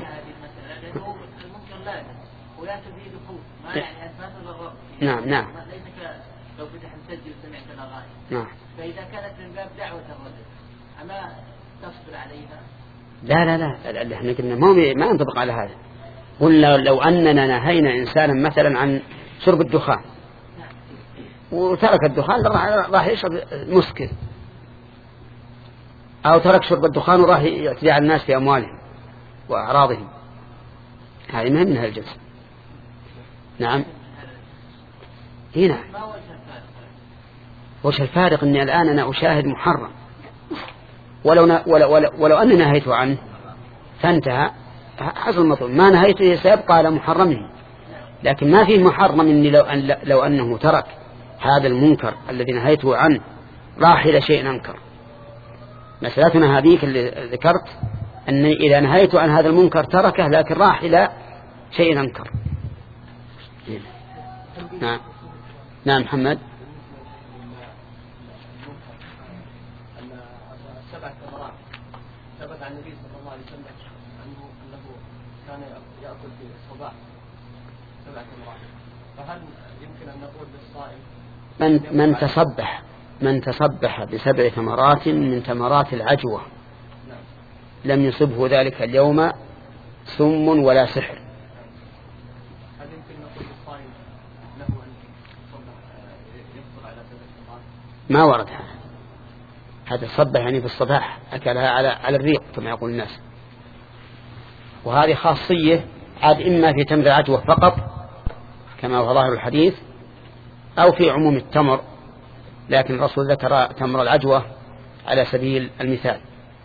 نعم نعم. لو فتح مسجل سمعت الاغاني. نعم. فاذا كانت من باب دعوه الرجل اما تصبر عليها؟ لا احنا قلنا ما ينطبق على هذا. قلنا لو اننا نهينا انسانا مثلا عن شرب الدخان وترك الدخان راح يشرب مسكر، أو ترك شرب الدخان وراح يعتدي على الناس في أموالهم وأعراضهم، هذه ما منها الجنس. نعم. هنا وش الفارق؟ أني الآن أنا أشاهد محرم، ولو أني نهيت عنه فانتهى حصل المطلوب، ما نهيته سيبقى على محرمه. لكن ما فيه محرم أني لو أنه ترك هذا المنكر الذي نهيته عنه راح إلى شيء أنكر. مسألتنا هذيك اللي ذكرت أني إذا نهيت عن هذا المنكر تركه لكن راح إلى شيء أنكر. نعم نعم. محمد. السبع تمرات ثبت عن النبي صلى الله عليه وسلم أنه كان يأكل في الصباح 7 تمرات، فهل يمكن أن نقول بالصائم من تصبح ب7 تمرات من تمرات العجوة لم يصبه ذلك اليوم سم ولا سحر؟ هل يمكن نقول بالصائم له أن يفطر على 7 تمرات؟ ما ورد هذا صبح يعني في الصباح أكلها على الريق كما يقول الناس، وهذه خاصية عاد إما في تمر العجوة فقط كما هو ظاهر الحديث أو في عموم التمر، لكن الرسول ذكر تمر العجوة على سبيل المثال.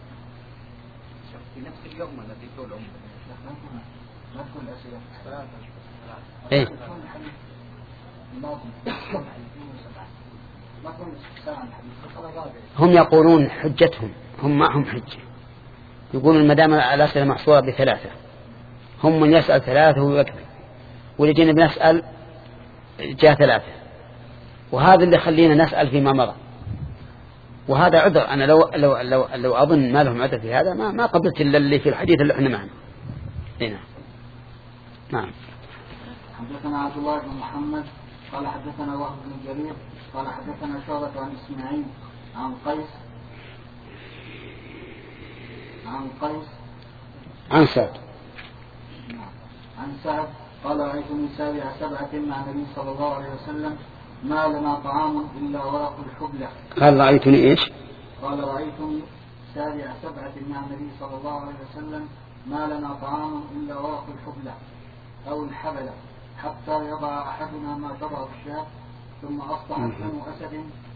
في نفس اليوم الذي طول عمره ما تكون الأسئلة إيه؟ هم يقولون حجتهم، هم معهم حجة، يقولون المدام الأسئلة محصورة بثلاثة، هم من يسأل ثلاثة ويكفي، واللي جينا بنسأل جاء ثلاثة، وهذا اللي خلينا نسأل فيما مضى، وهذا عذر. أنا لو أظن ما لهم عذر في هذا ما قبلت إلا اللي في الحديث اللي احنا معنا هنا. نعم. حدثنا عبد الله بن محمد قال حدثنا وهب بن جرير قال حدثنا شعبة عن إسماعيل عن قيس عن سعد عن سعد قال رأيتني سابع سبعة مع النبي صلى الله عليه وسلم ما لنا طعام إلا ورق الحبلة. قال رأيتني إيش؟ قال رأيتني سابع سبعة مع النبي صلى الله عليه وسلم ما لنا طعام إلا ورق الحبلة أو الحبلة حتى يضع أحدنا ما تضع الشاة ثم أصبح دم أسد.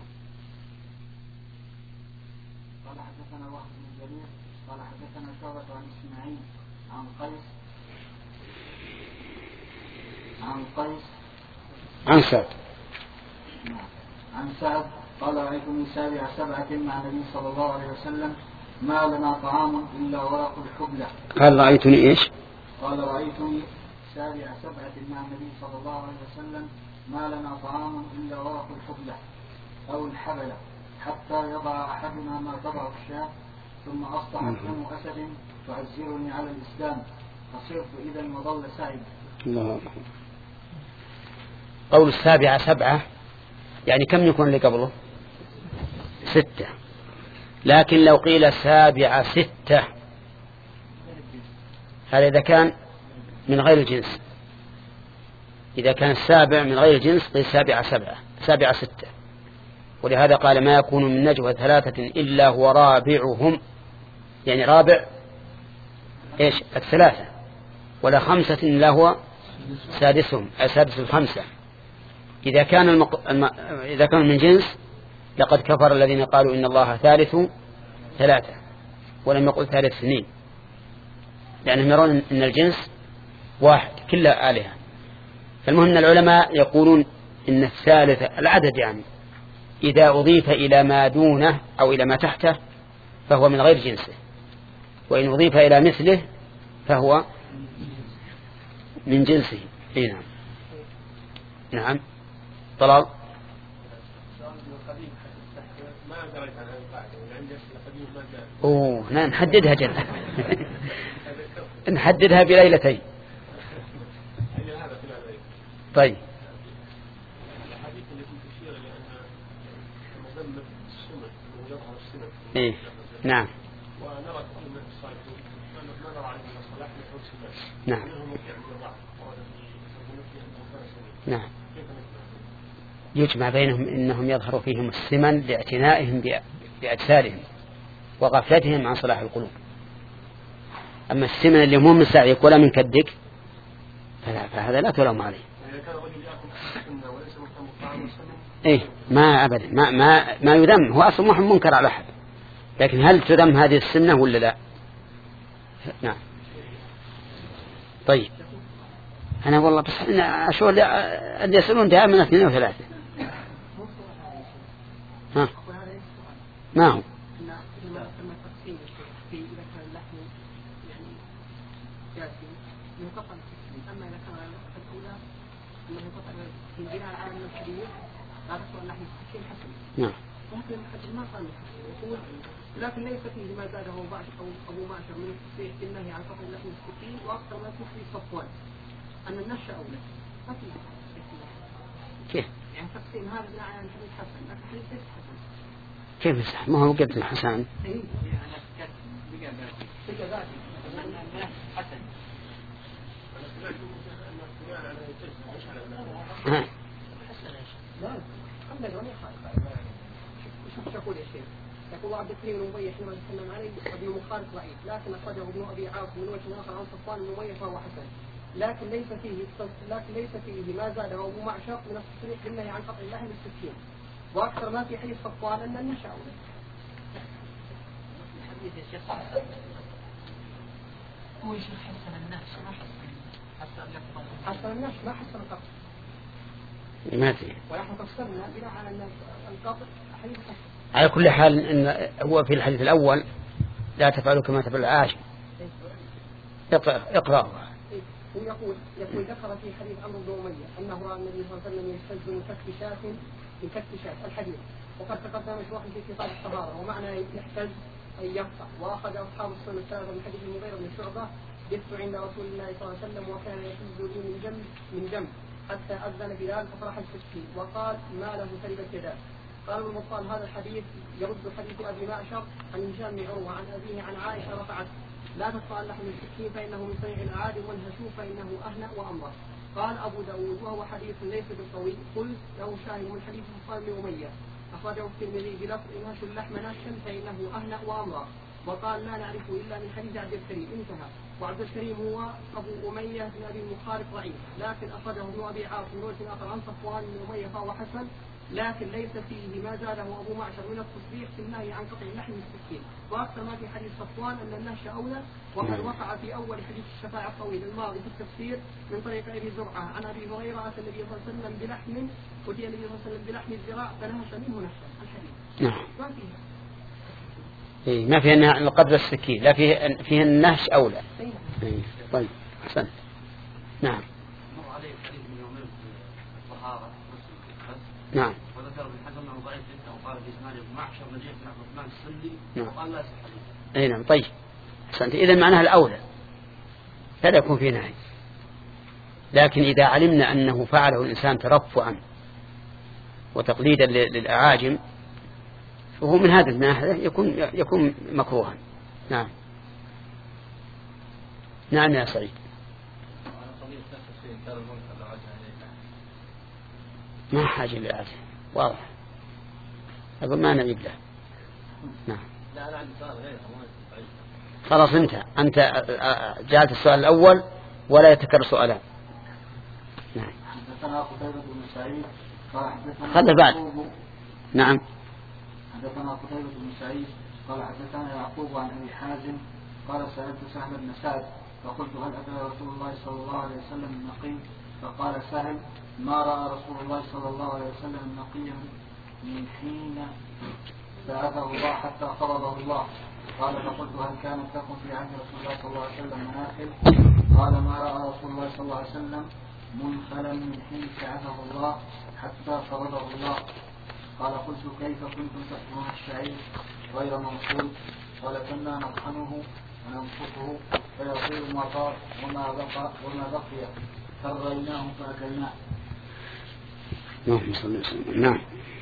قال حدثنا وهب بن جرير قال حدثنا شعبة عن إسماعيل عن سعد عن سعد قال رأيتني سابع سبعة مع النبي صلى الله عليه وسلم ما لنا طعام إلا ورق الحبلة. قال رأيتني إيش؟ قال رأيتني سابع سبعة مع النبي صلى الله عليه وسلم ما لنا طعام إلا ورق الحبلة أو الحبلة حتى يضع أحدنا ما تضع الشاة ثم أصبح دم أسد تعزرني على الإسلام فصرت إذا وظل سعيد. الله. قول السابعة سبعة يعني كم يكون اللي قبله؟ 6. لكن لو قيل سابعة 6 هذا إذا كان من غير الجنس. إذا كان السابع من غير الجنس قيل سابعة 6. ولهذا قال ما يكون من نجوى 3 إلا هو رابعهم، يعني رابع إيش 3 ولا 5 إلا هو سادسهم أي سادس 5. إذا كان من جنس لقد كفر الذين قالوا إن الله ثالث 3 ولم يقل ثالث 2، لأنهم يرون إن الجنس واحد كلها آلهة. فالمهم أن العلماء يقولون إن الثالث العدد يعني إذا أضيف إلى ما دونه أو إلى ما تحته فهو من غير جنسه، وإن أضيف إلى مثله فهو من جنسه. نعم. نعم. طلال. نحددها جدا نحددها بليلتين. طيب. إيه. نعم. نعم. نعم. يجمع بينهم إنهم يظهر فيهم السمن لاعتنائهم بأجسادهم وغفلتهم عن صلاح القلوب. أما السمن اللي مو من سعيك ولا من كدك فهذا لا تلوم عليه. إيه ما أبدا ما يذم، هو أصلا محمد منكر على أحد، لكن هل تذم هذه السنة ولا لا؟ نعم. طيب أنا والله بس أنا أشعر اللي يصلون دائما 2 و3. ها ما هو نعم. لكن ليس فيه ما زاده أبو معشر من التصريح بالنهي عن قطع اللحم السكين وأكثر ما فيه صفوان أن النشأ أولى ما فيه. كيف؟ يعني تقسيم هذا بناء على حديث حسن لكن حديث ليس حسن. كيف صح؟ ما هو قبل حسن. إيه بقى ذاتي حسن. لا قبل اليوم شوف تقول يا شيخ. يقول عبد الكريم بن أمية حينما تكلم عليه ابن مخالف ضعيف، لكن أخرجه ابن أبي عاصم من وجه آخر عن صفوان بن أمية فهو حسن. لكن ليس فيه ما زاده أبو معشر من التصريح بالنهي عن قطع اللحم بالسكين. وأكثر ما في حديث صفوان أن النشأ أولى. الحديث يا شيخ هو يا شيخ حسن النهش ما حسن النهش ما حسن القطع. ما في. ونحن تفسرنا بناء على أن القطع حديث حسن. على كل حال إن هو في الحديث الأول لا تفعلوا كما تفعل العاشر. اقرأ. يقول ذكر في حديث عمرو بن أمية أنه رأى النبي صلى الله عليه وسلم يستجد من كف شاة الحديث، وقد تقدم مشروحا في كتاب الطهارة، ومعنى يحتج أن يقطع. وأخذ أصحاب السنة الثالثة من حديث المغيرة بن شعبة بت عند رسول الله صلى الله عليه وسلم وكان يحز لي من جنب حتى أذن بلال فطرح السكين وقال ما له تربت يداه. قال المبطل هذا الحديث يرد حديث أبي معشر عن هشام بن عروة عن أبيه عن عائشة رفعت لا تقطع اللحم بالسكين فإنه من صنيع الأعادي والهشوم فإنه أهنأ وأمر. قال أبو داود وهو حديث ليس بالقوي قل له شاهد من حديث صفوان بن أمية أخرجه الترمذي بلفظ إنهش اللحم ناشا فإنه أهنأ وأمر. وقال لا نعرفه إلا من حديث عبد الكريم انتهى. وعبد الكريم هو أبو أمية بن أبي المخارق ضعيف لكن أخرجه ابن أبي عاصم رواية آخر عن صفوان بن أمية فهو حسن لكن ليس فيه ما زاده أبو معشر من التصريح في النهي عن قطع اللحم بالسكين. وأكثر ما في حديث صفوان أن النهش أولى، وقد وقع في أول حديث الشفاعة الطويل الماضي في التفسير من طريق أبي زرعة عن أبي هريرة أتى النبي صلى الله عليه وسلم بلحم أتي النبي صلى الله عليه وسلم بلحم الذراع فنهش منه نهشا الحديث. نعم. ما فيها. إيه ما فيها قدر السكين لا فيه النهش أولى. إيه طيب أحسن. نعم. نعم. وذكر ابن حزم انه ضعيف جدا وقال في اسناده ابن معشر رجيع بن عبد الرحمن السندي وقال لا يصح حديثه. اي نعم طيب. احسنت. اذا معناها الاولى فلا يكون فيه نهي. لكن اذا علمنا انه فعله الانسان ترفعا وتقليدا للاعاجم فهو من هذا الناحيه يكون مكروها. نعم. نعم يا سعيد. ما حاجة للعاجل واضح أقول ما نعيب له. نعم. لا أنا عندي سؤال غيره خلاص أنت جاءت السؤال الأول ولا يتكرر سؤالان. نعم. حدثنا قتيبة بن سعيد قال خلنا بعد. نعم. حدثنا قتيبة بن سعيد قال حدثنا يعقوب عن أبي حازم قال سألت سهل بن سعد فقلت هل أتى رسول الله صلى الله عليه وسلم النقي فقال سهل ما رأى رسول الله صلى الله عليه وسلم نقيا من حين بعثه الله حتى قبضه الله. قال فقلت هل كانت لكم في عهد رسول الله صلى الله عليه وسلم مناخل؟ قال ما رأى رسول الله صلى الله عليه وسلم منخلا من حين بعثه الله حتى قبضه الله. قال قلت كيف كنتم تأكلون الشعير غير منصول؟ قال كنا نطحنه وننفخه فيصير ما طار وما بقي فرغيناه فأكلناه. نعم.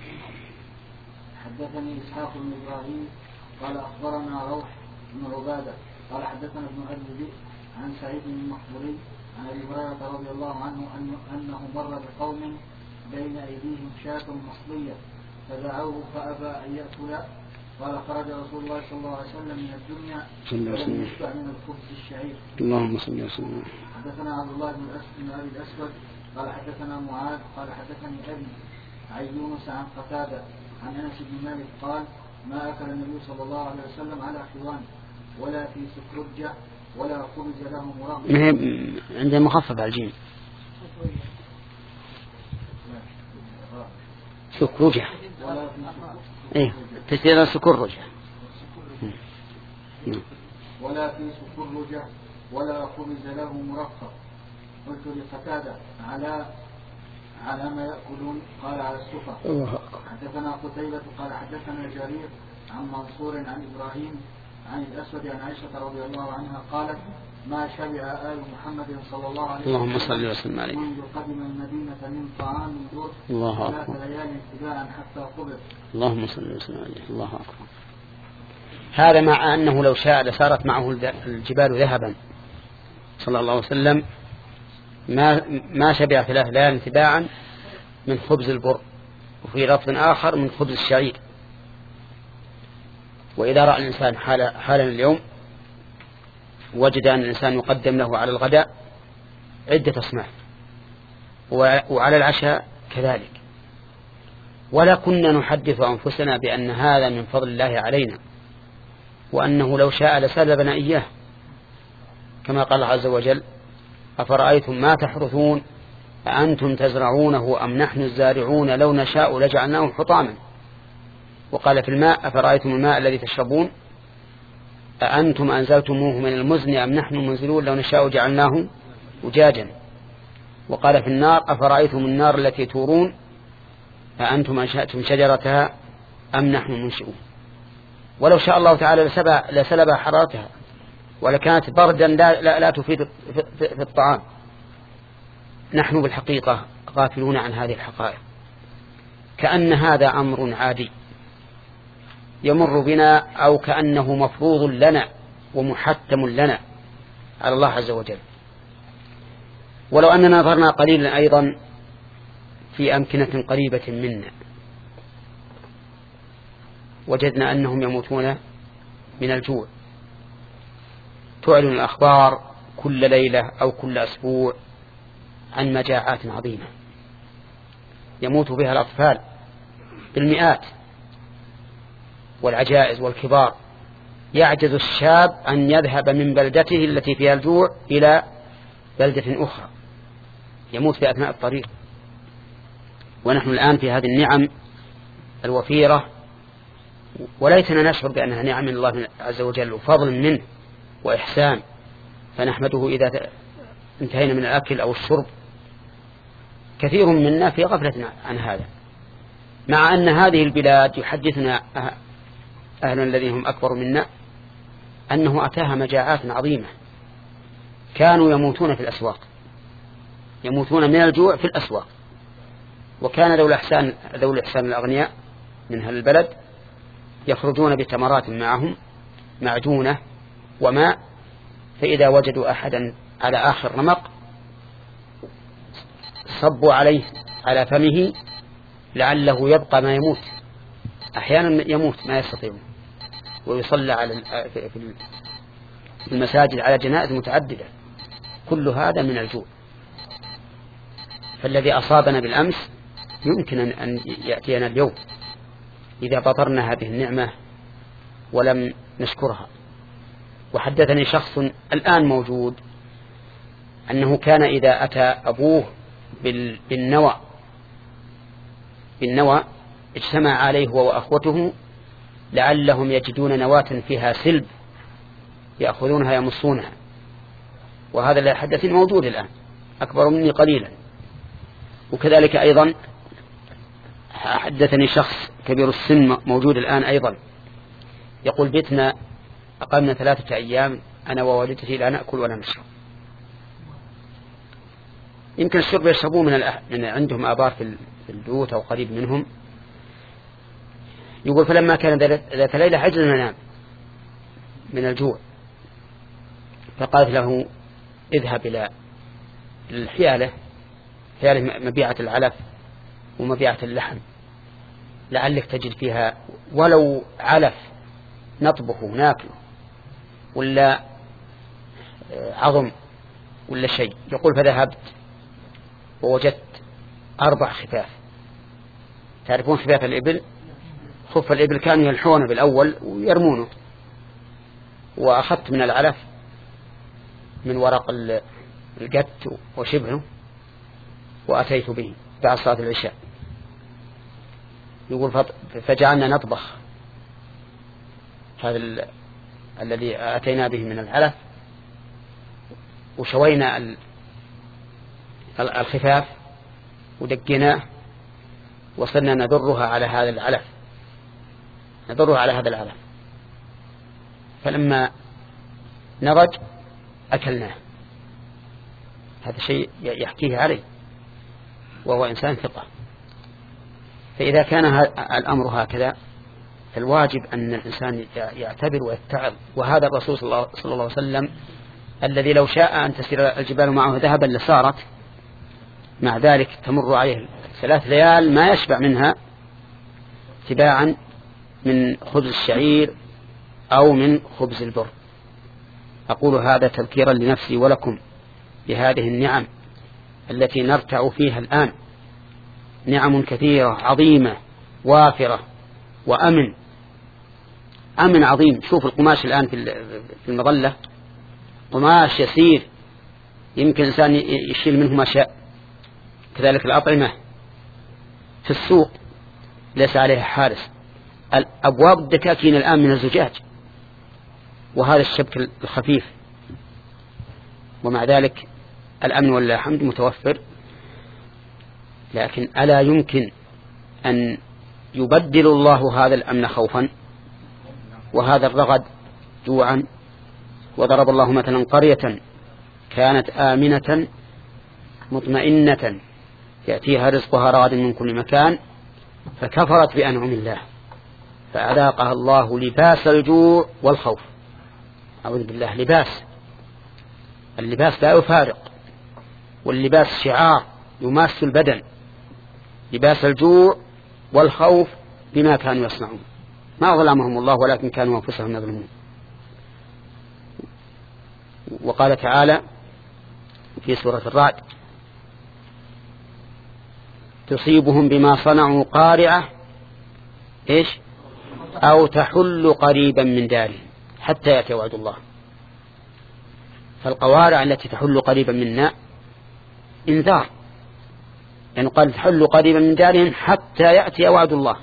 حدثني إسحاق بن إبراهيم قال أخبرنا روح بن عبادة قال حدثنا ابن أبي ذئب عن سعيد بن المحبوري عن أبي هريرة رضي الله عنه أنه مر بقوم بين أيديهم شاة مصلية فدعوه فأبى أن يأكل. قال خرج رسول الله صلى الله عليه وسلم من الدنيا ولم يشبع من الخبز الشعير. اللهم صل وسلم. حدثنا عبد الله بن أبي الأسود قال حدثنا معاذ قال حدثني أبي عن يونس عن قتادة عن أنس بن مالك قال ما أكل النبي صلى الله عليه وسلم على حيوان ولا في سكرجة ولا خبز له مرغب. عندنا مخفف على الجيم سكرجة ايه تسير سكرجة ولا في سكرجة ولا خبز له مرقب. قلت لقتادة على ما يأكلون؟ قال على السفر. حدثنا قتيبة قال حدثنا جرير عن منصور عن إبراهيم عن الأسود عن عائشة رضي الله عنها قالت ما شبع آل محمد صلى الله عليه وسلم اللهم صل وسلم عليه منذ قدم المدينة من طعام دور 3 ليال اتباعا حتى قبض. اللهم صل وسلم عليه. الله أكبر. هذا مع أنه لو شاء لصارت معه الجبال ذهبا صلى الله عليه وسلم ما شبع 3 ليال تباعا من خبز البر وفي لفظ آخر من خبز الشعير. وإذا رأى الإنسان حالا اليوم وجد أن الإنسان يقدم له على الغداء عدة أصناف، وعلى العشاء كذلك. ولا كنا نحدث أنفسنا بأن هذا من فضل الله علينا، وأنه لو شاء لسلبنا إياه، كما قال عز وجل: أفرأيتم ما تحرثون أأنتم تزرعونه أم نحن الزارعون لو نشاء لجعلناه حطاما. وقال في الماء: أفرأيتم الماء الذي تشربون أأنتم أنزلتموه من المزن أم نحن المنزلون لو نشاء جعلناه أجاجا. وقال في النار: أفرأيتم النار التي تورون أأنتم أنشأتم شجرتها أم نحن المنشئون. ولو شاء الله تعالى لسلب حرارتها ولكانت بردا لا تفيد في الطعام. نحن بالحقيقة غافلون عن هذه الحقائق، كأن هذا أمر عادي يمر بنا، أو كأنه مفروض لنا ومحتم لنا على الله عز وجل. ولو أننا نظرنا قليلا أيضا في أمكنة قريبة منا وجدنا أنهم يموتون من الجوع. تعلن الأخبار كل ليلة أو كل أسبوع عن مجاعات عظيمة يموت بها الأطفال بالمئات، والعجائز والكبار. يعجز الشاب أن يذهب من بلدته التي فيها الجوع إلى بلدة أخرى، يموت في أثناء الطريق. ونحن الآن في هذه النعم الوفيرة، وليتنا نشعر بأنها نعم من الله عز وجل وفضل منه وإحسان، فنحمده إذا انتهينا من الأكل أو الشرب. كثير منا في غفلة عن هذا، مع أن هذه البلاد يحدثنا أهل الذين هم أكبر منا أنه أتاها مجاعات عظيمة، كانوا يموتون في الأسواق، يموتون من الجوع في الأسواق. وكان ذوي الإحسان الأغنياء من هذا البلد يخرجون بتمرات معهم معجونة وماء، فإذا وجدوا أحدا على آخر رمق صبوا عليه على فمه لعله يبقى ما يموت. أحيانا يموت ما يستطيعون، ويصلى في المساجد على جنائز متعددة. كل هذا من الجوع. فالذي أصابنا بالأمس يمكن أن يأتينا اليوم إذا بطرنا هذه النعمة ولم نشكرها. وحدثني شخص الآن موجود أنه كان إذا أتى أبوه بالنوى اجتمع عليه هو وأخوته لعلهم يجدون نواة فيها سلب يأخذونها يمصونها. وهذا اللي حدثني موجود الآن، أكبر مني قليلا. وكذلك أيضا حدثني شخص كبير السن موجود الآن أيضا، يقول: بيتنا أقمنا 3 أيام أنا ووالدتي لا نأكل ولا نشرب. يمكن الشرب يشربوه من عندهم آبار في البيوت أو قريب منهم. يقول: فلما كان ذات ليلة عجزنا ننام من الجوع، فقالت له: اذهب إلى الحيالة مبيعة العلف ومبيعة اللحم، لعلك تجد فيها ولو علف نطبخه ناكله، ولا عظم ولا شيء. يقول: فذهبت ووجدت 4 خفاف. تعرفون خفاف الإبل؟ خف الإبل كانوا يلحونه بالأول ويرمونه. وأخذت من العلف من ورق القت وشبهه وأتيت به بعد صلاة العشاء. يقول: فجعلنا نطبخ هذا الذي أتينا به من العلف، وشوينا الخفاف ودقناه، وصرنا ندرها على هذا العلف، فلما نضج أكلناه. هذا شيء يحكيه عليه وهو إنسان ثقة. فإذا كان الأمر هكذا فالواجب أن الإنسان يعتبر ويتعظ. وهذا الرسول صلى الله عليه وسلم الذي لو شاء أن تسير الجبال معه ذهبا لصارت، مع ذلك تمر عليه 3 ليال ما يشبع منها تباعا من خبز الشعير أو من خبز البر. أقول هذا تذكيرا لنفسي ولكم بهذه النعم التي نرتع فيها الآن، نعم كثيرة عظيمة وافرة، وأمن عظيم. شوف القماش الآن في المظلة، قماش يسير يمكن الإنسان يشيل منه ما شاء. كذلك الأطعمة في السوق ليس عليها حارس. أبواب الدكاكين الآن من الزجاج، وهذا الشبك الخفيف، ومع ذلك الأمن والله الحمد متوفر. لكن ألا يمكن أن يبدل الله هذا الأمن خوفا وهذا الرغد جوعا؟ وضرب الله مثلا قرية كانت آمنة مطمئنة يأتيها رزقها رغدا من كل مكان فكفرت بأنعم الله فأذاقها الله لباس الجوع والخوف. أعوذ بالله. اللباس لا يفارق، واللباس شعار يماس البدن. لباس الجوع والخوف بما كانوا يصنعون. ما ظلمهم الله ولكن كانوا أنفسهم يظلمون. وقال تعالى في سورة الرعد: تصيبهم بما صنعوا قارعة أو تحل قريبا من دارهم حتى يأتي وعد الله. فالقوارع التي تحل قريبا منا انذار، يعني قال تحل قريبا من دارهم حتى يأتي وعد الله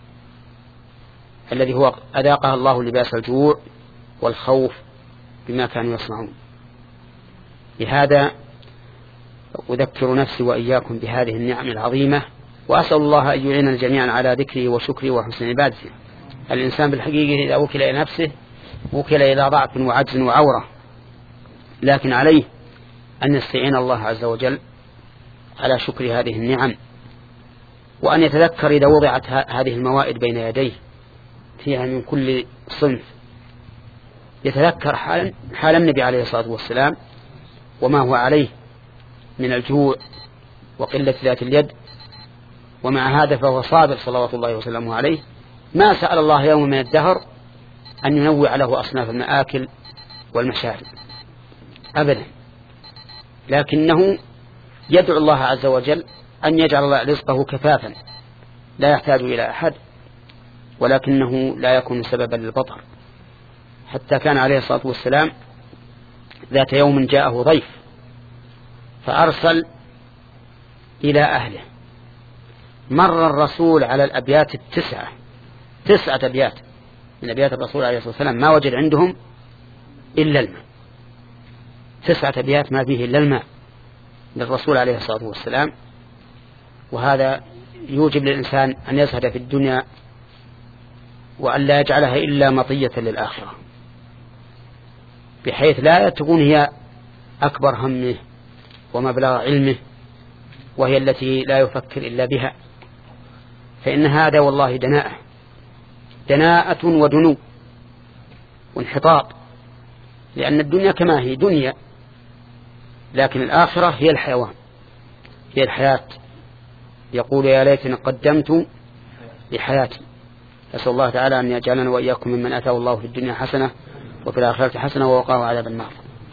الذي هو أذاقها الله لباس الجوع والخوف بما كانوا يصنعون. لهذا أذكر نفسي وإياكم بهذه النعم العظيمة، وأسأل الله أن يعيننا جميعا على ذكره وشكره وحسن عبادته. الإنسان بالحقيقة إذا وكل إلى نفسه وكل إلى ضعف وعجز وعورة، لكن عليه أن يستعين الله عز وجل على شكر هذه النعم، وأن يتذكر إذا وضعت هذه الموائد بين يديه فيها من كل صنف، يتذكر حال النبي عليه الصلاة والسلام وما هو عليه من الجوع وقلة ذات اليد، ومع هذا فهو صابر صلوات الله وسلامه عليه. ما سأل الله يوم من الدهر أن ينوع له أصناف المآكل والمشارب أبدا، لكنه يدعو الله عز وجل أن يجعل رزقه كفافا لا يحتاج إلى أحد، ولكنه لا يكون سببا للبطر. حتى كان عليه الصلاة والسلام ذات يوم جاءه ضيف فأرسل إلى أهله. مر الرسول على الأبيات تسعة أبيات من أبيات الرسول عليه الصلاة والسلام ما وجد عندهم إلا الماء. 9 أبيات ما فيه إلا الماء للرسول عليه الصلاة والسلام. وهذا يوجب للإنسان أن يزهد في الدنيا وأن لا يجعلها إلا مطية للآخرة، بحيث لا تكون هي أكبر همه ومبلغ علمه وهي التي لا يفكر إلا بها، فإن هذا والله دناءة ودنو وانحطاط، لأن الدنيا كما هي دنيا، لكن الآخرة هي الحيوان، هي الحياة. يقول يا ليتني قدمت لحياتي. أسأل الله تعالى أن يجعلنا وإياكم ممن أتاه الله في الدنيا حسنة وفي الآخرة حسنة ووقاه عذاب النار.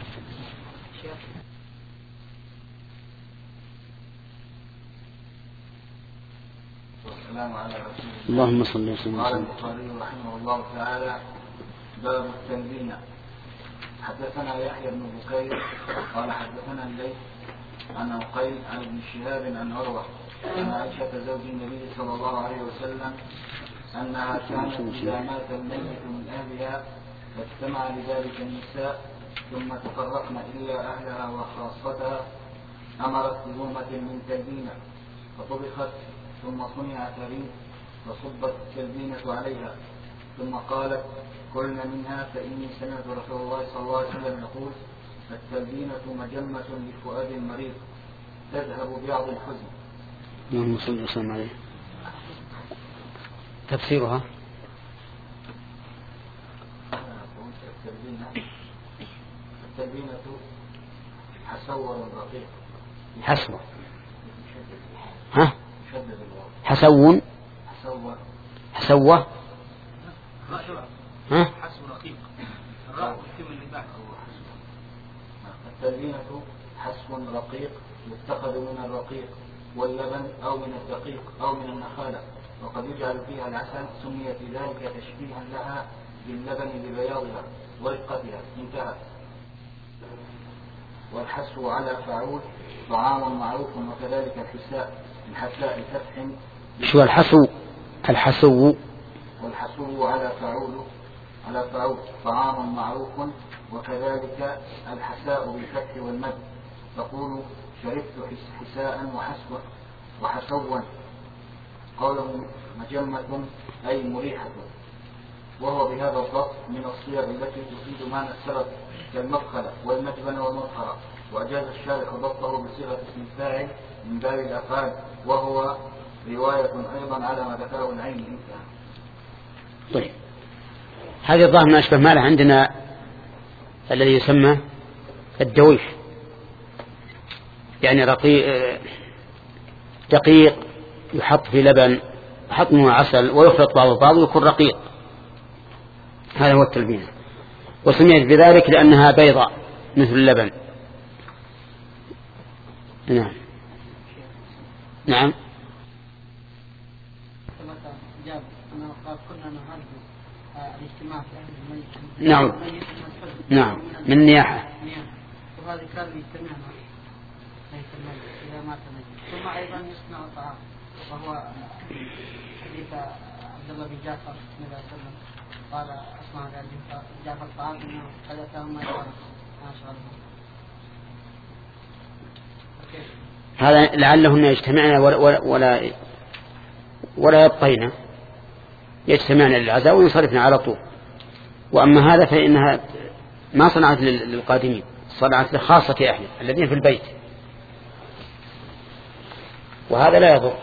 اللهم صل وسلم. قال البخاري رحمه الله تعالى: باب التلبينة. حدثنا يحيى بن بكير قال حدثنا الليث عن عقيل عن ابن شهاب عن عروة عن عائشة زوج النبي صلى الله عليه وسلم أنها كانت إذا مات الميت من أهلها فاجتمع لذلك النساء ثم تفرقن إلا أهلها وخاصتها أمرت بلومة من تلبينة فطبخت ثم صنع تريد فصبت التلبينة عليها ثم قالت: كلنا منها فإني سمعت رسول الله صلى الله عليه وسلم يقول: التلبينة مجمة لفؤاد مريض تذهب بياض الحزن. اللهم صل وسلم عليه. تفسيرها: التلبينة حسور رقيق. حسوة. ها؟ حسون. حسوة. ها؟ التلبينة حسب رقيق يتخذ من الرقيق واللبن أو من الدقيق أو من النخالة، وقد يجعل فيها العسل، سميت ذلك تشبيها لها باللبن لبياضها ورقتها. انتهى. والحسو على فاعول طعام معروف، وكذلك الحساء من حساء فتح. شو الحسو؟ الحسو والحسو على فاعول طعام معروف، وكذلك الحساء بالفتح والمد. تقول شربت حساء وحسوا. قوله مجمة أي مريحة، وهو بهذا الضبط من الصيغ التي تفيد معنى السبب كالمدخل والمجبن والمظهر، وأجاز الشارح ضبطه بصيغة اسم الفاعل من باب الأفعال، وهو رواية أيضا على ما ذكره العين. طيب، هذه الظاهر ما أشبه ما له عندنا الذي يسمى الدويش، يعني دقيق يحط في لبن، يحط منه عسل ويخلط بعض البعض ويكون رقيق. هذا هو التلبين، وسميت بذلك لأنها بيضاء مثل اللبن. نعم نعم. نعم نعم من نياحة. وهذا كان يجتمعنا ليس الميت إذا مات الميت. ثم أيضا يصنع الطعام، وهو حديث عبد الله بن جعفر صلى الله عليه وسلم قال أصنع جعفر الطعام إنه قد أتاهم ما يقال ما شاء الله. هذا لعلهن يجتمعن ولا يبقين، يجتمعن للعزاء وينصرفن على طول. وأما هذا فإنها ما صنعت للقادمين، صنعت لخاصة أهله الذين في البيت، وهذا لا يضر.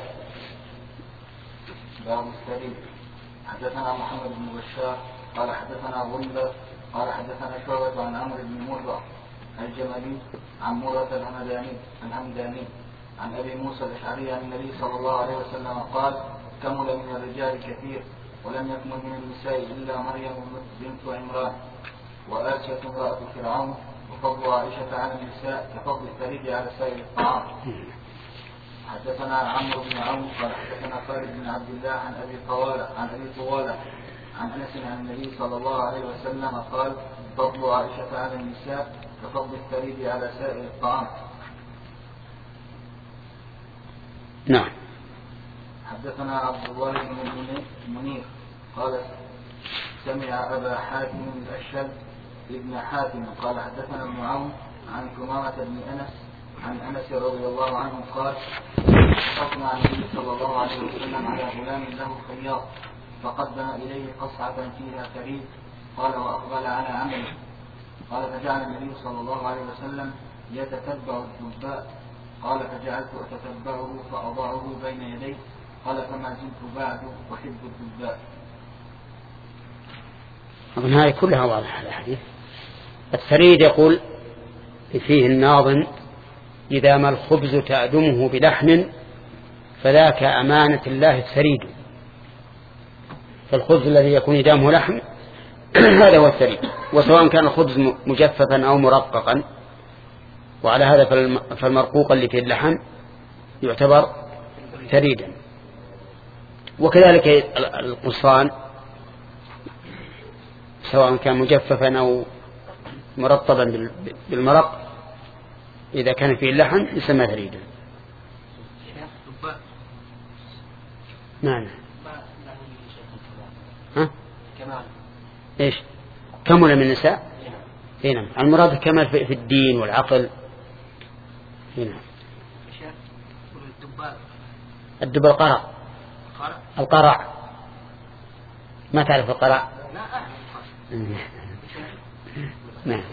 باب السليم. حدثنا محمد بن بشار قال حدثنا غندر قال حدثنا شعبة عن عمرو بن مرة الجملي عن مرة الهمداني عن أبي موسى الأشعري عن النبي صلى الله عليه وسلم قال: كمل من الرجال كثير ولم يكمل من النساء إلا مريم بنت عمران وآسيا امرأة فرعون، وفضل عائشة على النساء كفضل الثريد على سائر الطعام. حدثنا عمرو بن عون قال حدثنا خالد بن عبد الله عن أبي طوالة عن أنس عن النبي صلى الله عليه وسلم قال: فضل عائشة على النساء كفضل الثريد على سائر الطعام. نعم. حدثنا عبد الله بن منير قال سمع أبا حاتم الأشهب ابن حاتم قال حدثنا ابن عون عن ثمامة بن أنس عن أنس رضي الله عنه قال: قصنا النبي صلى الله عليه وسلم على غلام له خياط فقدم إليه قصعة فيها ثريد، قال: وأقبل على عمله. قال: فجعل النبي صلى الله عليه وسلم يتتبع الدباء، قال: فجعلت أتتبعه فأضعه بين يديه، قال: فما زلت بعد أحب الدباء. أظن هذه كلها واضحة. هذا الحديث الثريد يقول فيه الناظم: إذا ما الخبز تأدمه بلحم فذاك أمانة الله الثريد. فالخبز الذي يكون إدامه لحم هذا هو الثريد، وسواء كان الخبز مجففا أو مرققا، وعلى هذا فالمرقوق اللي فيه اللحم يعتبر ثريدا. وكذلك القصان سواء كان مجففا أو مرطبا بالمرق إذا كان فيه اللحم يسمى ثريدا. نعم. ها؟ إيش؟ كمل من النساء؟ هنا المراد كمل في الدين والعقل. هنا الدب القرع. القرع ما تعرف القرع؟ نعم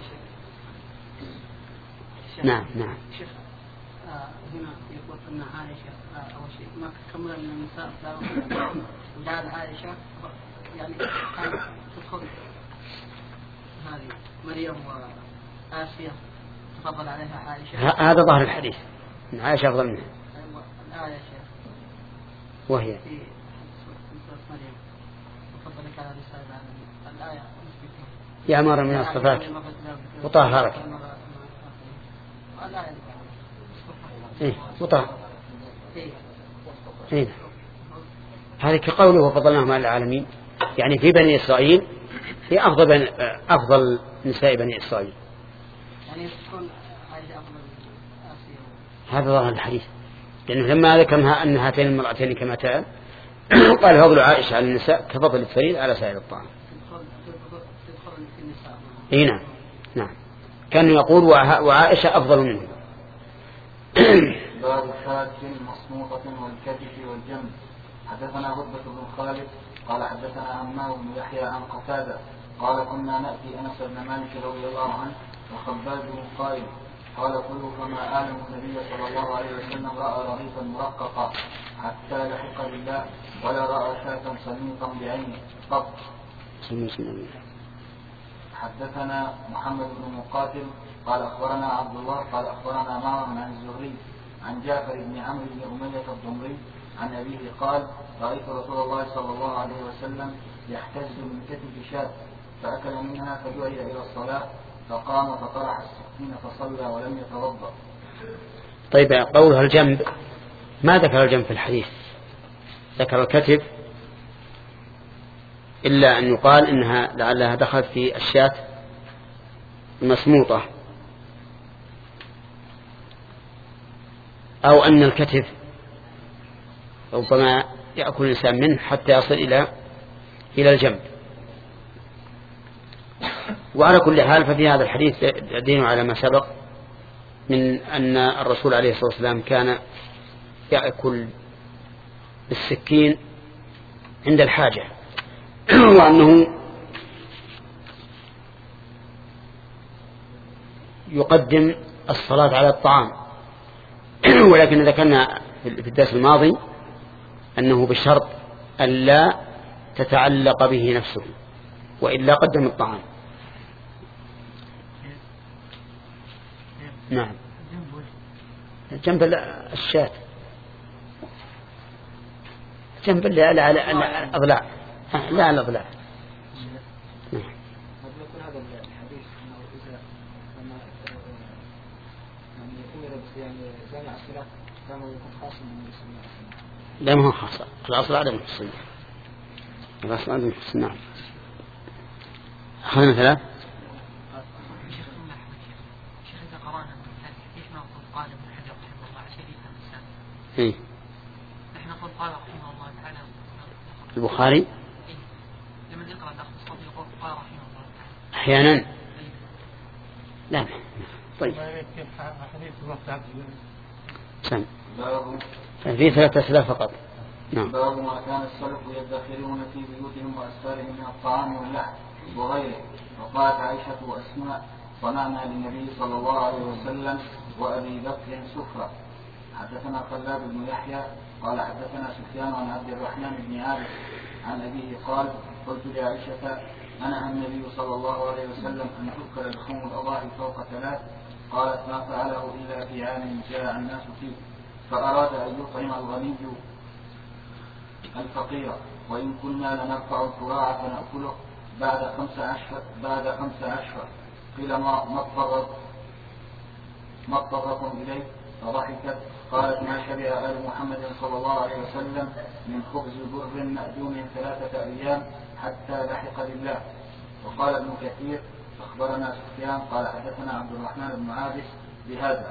نعم نعم. هنا يقول أن عائشة أول شيء ما كمل من النساء وجعل عائشة يعني كانت تدخل هذه مريم وآسيا تفضل عليها عائشة. هذا ظاهر الحديث من عائشة أفضل منها. الآية شيخ وهي في سورة مريم تفضلك على نساء العالمين. الآية يا أمر من الصفات وطهرك. إيه وطاع. إيه هذه كقوله وفضلناهم على العالمين، يعني في بني إسرائيل هي أفضل نساء بني إسرائيل. يعني تكون أفضل هذا ظاهر الحديث، لأنه لما ذكرها أن هاتين المرأتين كمتان قال فضل عائشة على النساء كفضل الفريد على سائر الطعام. اي نعم نعم، كان يقول وعائشة أفضل منه. باب الشاة المصموطة والكتف والجنب. حدثنا هدبة بن خالد قال حدثنا عمار بن يحيى عن قتادة قال كنا نأتي أنس بن مالك رضي الله عنه وخباب بن قائل قال قلوا فما أعلم النبي صلى الله عليه وسلم رأى رغيفا مرققا حتى لحق بالله ولا رأى شاة سميقا بعينه قط. حدثنا محمد بن مقاتل قال أخبرنا عبد الله قال أخبرنا معمر عن الزهري عن جعفر بن عمرو بن أمية الضمري عن أبيه قال رأيت رسول الله صلى الله عليه وسلم يحتز من كتف شاة فأكل منها فدعي إلى الصلاة فقام فطرح السكين فصلى ولم يتوضأ. طيب قولها الجنب ما ذكر الجنب في الحديث، ذكر الكتف، إلا أن يقال إنها لعلها دخلت في الشاة المسموطة، أو أن الكتف ربما يأكل الإنسان منه حتى يصل إلى الجنب. وعلى كل حال ففي هذا الحديث دين على ما سبق من أن الرسول عليه الصلاة والسلام كان يأكل بالسكين عند الحاجة، وأنه يقدم الصلاة على الطعام. ولكن ذكرنا في الدرس الماضي أنه بشرط أن لا تتعلق به نفسه، وإلا قدم الطعام. نعم جنب الشاة، جنب الأضلاع، لا الأضلاع. قد يكون هذا الحديث أنه إذا أمر بصيام جامع الصلاة كان يكون خاصا من السنة. لا ما هو خاص، الأصل عدم الخصوصية، الأصل عدم الخصوصية. نعم أخذنا ثلاث. إيه؟ نحن نقول قال رحمه الله تعالى البخاري لمن يقرأ الأخذ الصوت يقول قال رحمه الله تعالى أحيانا. لا طيب سم في 3 أسئلة فقط. نعم. باب ما كان السلف يدخرون في بيوتهم وأسفارهم من الطعام واللحم وغيره. وقالت عائشة وأسماء صنعنا للنبي صلى الله عليه وسلم وأبي بكر سفرة. حدثنا خلاد بن يحيى قال حدثنا سفيان عن عبد الرحمن بن عابس عن أبيه قال قلت لعائشة أنا النبي صلى الله عليه وسلم أن تؤكل لحوم الأضاحي فوق 3؟ قالت ما فعله إلا في عام جاء الناس فيه فأراد أن يطعم الغني الفقير وإن كنا لنرفع الكراع فنأكله بعد 15 قيل ما اضطركم إليه فضحكت قالت ما شبع آل محمد صلى الله عليه وسلم من خبز بر مأدوم 3 أيام حتى لحق بالله. وقال ابن كثير أخبرنا سفيان قال حدثنا عبد الرحمن بن عابس بهذا.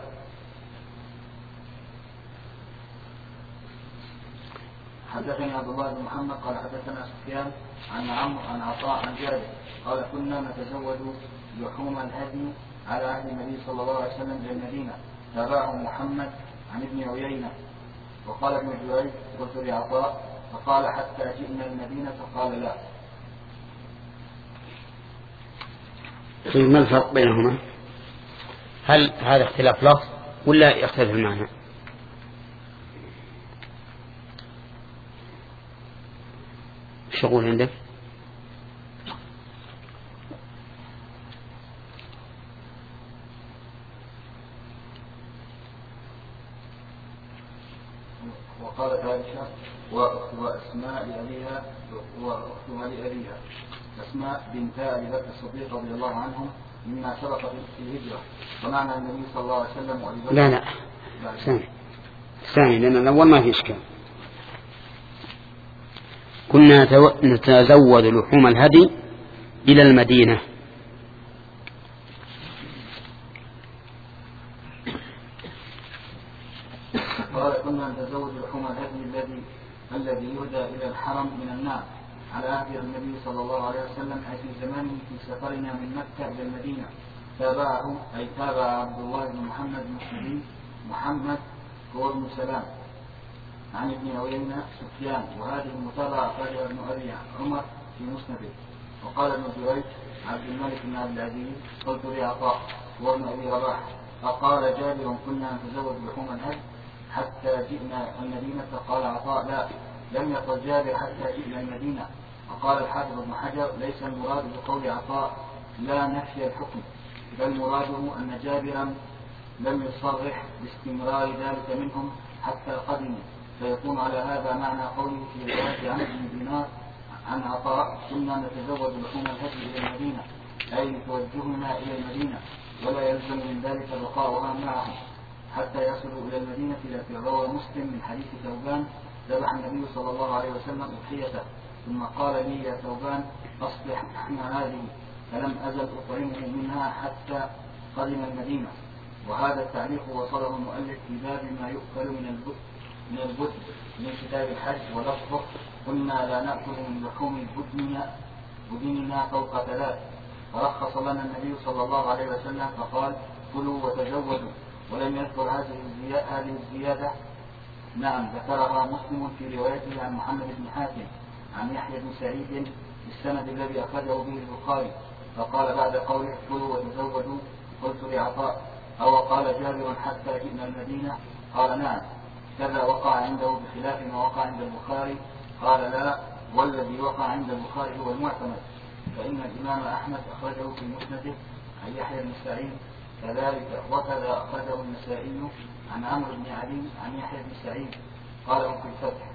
حدثني عبد الله بن محمد قال حدثنا سفيان عن عمرو عن عطاء عن جابر قال كنا نتزود لحوم الهدي على عهد النبي صلى الله عليه وسلم إلى المدينة تابعه محمد عن ابن عيينة. وقال ابن جريج قلت لعطاء فقال حتى جئنا المدينة فقال لا. ما الفرق بينهما؟ هل هذا اختلاف لفظ ولا يختلف المعنى؟ شغول عندك؟ وقالت عائشة وأسماء لأبيها وأختها لأبيها. أسماء بنت أبي بكر الصديق رضي الله عنهم مما سبق في الهجرة، ومعنى النبي صلى الله عليه وسلم وأبي بكر. لا ثاني لأن الأول ما في إشكال. كنا نتزود لحوم الهدي إلى المدينة. قال كنا نتزود لحوم الهدي الذي يهدى إلى الحرم من النار على عهد النبي صلى الله عليه وسلم، أي في زمانه في سفرنا من مكة إلى المدينة. تابعه أي تابع عبد الله بن محمد بن محمد هو ابن سلام عن ابن عيينة سفيان، وهذه المتابعة أخرجها ابن أبي عمر في مسنده. وقال ابن جريج عبد الملك بن عبد العزيز قلت لعطاء وابن أبي رباح فقال جابر كنا نتزود لحوم الهدي حتى جئنا المدينة. قال عطاء لا، لم يقل جابر حتى جئنا المدينة. وقال الحافظ ابن حجر ليس المراد بقول عطاء لا نفي الحكم، بل مراده أن جابرا لم يصرح باستمرار ذلك منهم حتى قدموا، فيكون على هذا معنى قوله في رواية عن ابن دينار عن عطاء كنا نتزود لحوم الهدي إلى المدينة، أي توجهنا إلى المدينة، ولا يلزم من ذلك بقاؤها معهم حتى يصلوا إلى المدينة. التي روى مسلم من حديث ثوبان ذبح النبي صلى الله عليه وسلم أضحيته ثم قال لي يا ثوبان أصلح لحم هذه، فلم أزل أطعمه منها حتى قدم المدينة. وهذا التعليق وصله المؤلف في باب ما يؤكل من البدن من كتاب الحج، ولفظه كنا لا نأكل من لحوم بدننا فوق 3. فرخص لنا النبي صلى الله عليه وسلم فقال كلوا وتزودوا، ولم يذكر هذه الزيادة. نعم ذكرها مسلم في روايته عن محمد بن حاتم عن يحيى بن سعيد بالسند الذي أخرجه به البخاري. فقال بعد قوله كلوا وتزودوا قلت لعطاء أو قال جابر حتى جئنا المدينة؟ قال نعم. كذا وقع عنده بخلاف ما وقع عند البخاري. قال لا، والذي وقع عند البخاري هو المعتمد، فإن الإمام أحمد أخرجه في مسنده عن يحيى بن سعيد كذلك، وكذا أخرجه النسائي عن عمرو بن علي عن يحيى بن سعيد قاله في الفتح.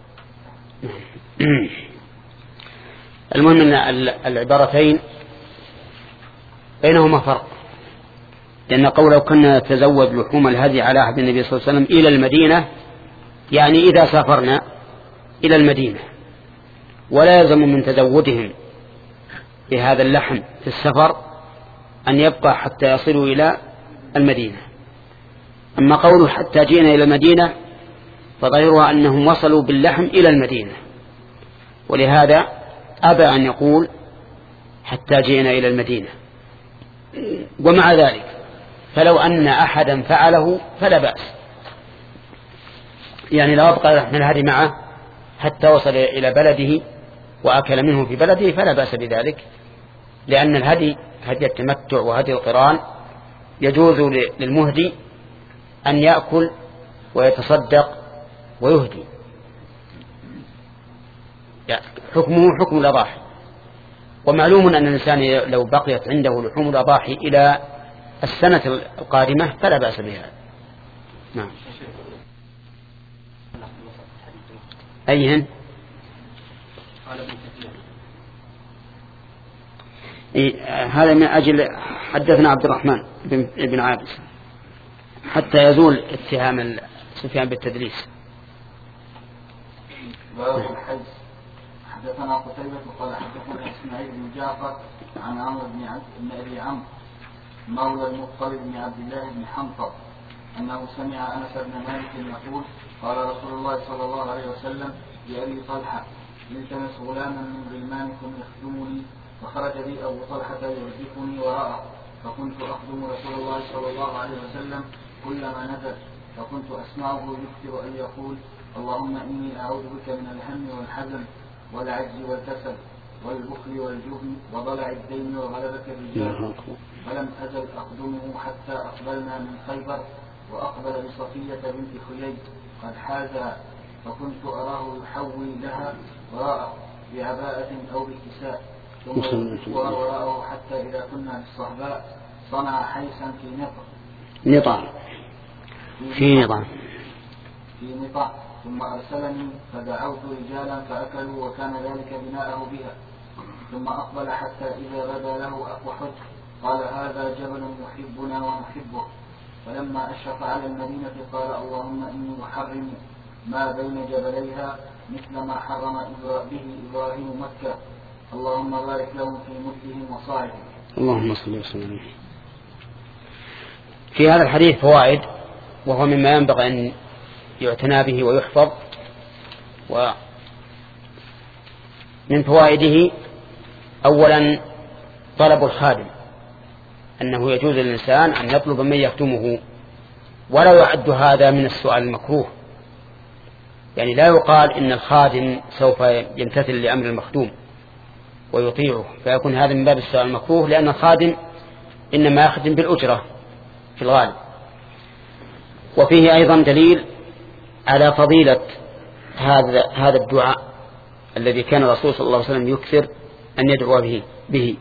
المهم أن العبارتين بينهما فرق، لأن قوله كنا نتزود لحوم الهدي على عهد النبي صلى الله عليه وسلم إلى المدينة يعني إذا سافرنا إلى المدينة، ولا يلزم من تزودهم بهذا اللحم في السفر أن يبقى حتى يصلوا إلى المدينة. أما قوله حتى جئنا إلى المدينة فظاهرها أنهم وصلوا باللحم إلى المدينة، ولهذا أبى أن يقول حتى جئنا إلى المدينة. ومع ذلك فلو أن أحدا فعله فلا بأس، يعني لو أبقى لحم الهدي معه حتى وصل إلى بلده وأكل منه في بلده فلا بأس بذلك، لأن الهدي هدي التمتع وهدي القران يجوز للمهدي أن يأكل ويتصدق ويهدي، يعني حكمه حكم الأضاحي. ومعلوم أن الإنسان لو بقيت عنده لحوم الأضاحي إلى السنة القادمة فلا بأس بها. نعم. أيهن؟ هذا من أجل حدثنا عبد الرحمن بن عابس حتى يزول اتهام سفيان بالتدليس. باب الحج. حدثنا قتيبة قال حدثنا إسماعيل بن جعفر عن عمرو بن أبي عمرو مولى المطلب بن عبد الله بن حنطب أنه سمع أنس بن مالك يقول قال رسول الله صلى الله عليه وسلم لأبي طلحة التمس غلاما من غلمانكم يخدمني، فخرج بي أبو طلحة يرزقني وراءه، فكنت أخدم رسول الله صلى الله عليه وسلم كلما نزل، فكنت أسمعه يكثر أن يقول اللهم إني أعوذ بك من الهم والحزن والعجز والكسل والبخل والجبن وضلع الدين وغلبة الرجال، فلم أزل أخدمه حتى أقبلنا من خيبر، وأقبل بصفية بنت خيي قد حازها، فكنت أراه يحوي لها وراءه بعباءة أو بكساء، ثم وراءه حتى إذا كنا بالصهباء صنع حيسا في نطع ثم أرسلني فدعوت رجالا فأكلوا، وكان ذلك بناءه بها. ثم أقبل حتى إذا بدا له أحد قال هذا جبل يحبنا ونحبه. فلما أشرف على المدينة قال اللهم إني أحرم ما بين جبليها مثل ما حرم به إبراهيم مكة، اللهم بارك لهم في مدهم وصاعهم. اللهم صل وسلم. في هذا الحديث فوائد، وهو مما ينبغي أن يعتنى به ويحفظ. ومن فوائده أولا طلب الخادم، أنه يجوز للإنسان أن يطلب من يخدمه، ولا يعد هذا من السؤال المكروه. يعني لا يقال إن الخادم سوف يمتثل لأمر المخدوم ويطيعه، فيكون هذا من باب السؤال المكروه، لأن الخادم إنما يخدم بالأجرة في الغالب. وفيه أيضا دليل على فضيلة هذا الدعاء الذي كان الرسول صلى الله عليه وسلم يكثر أن يدعو به،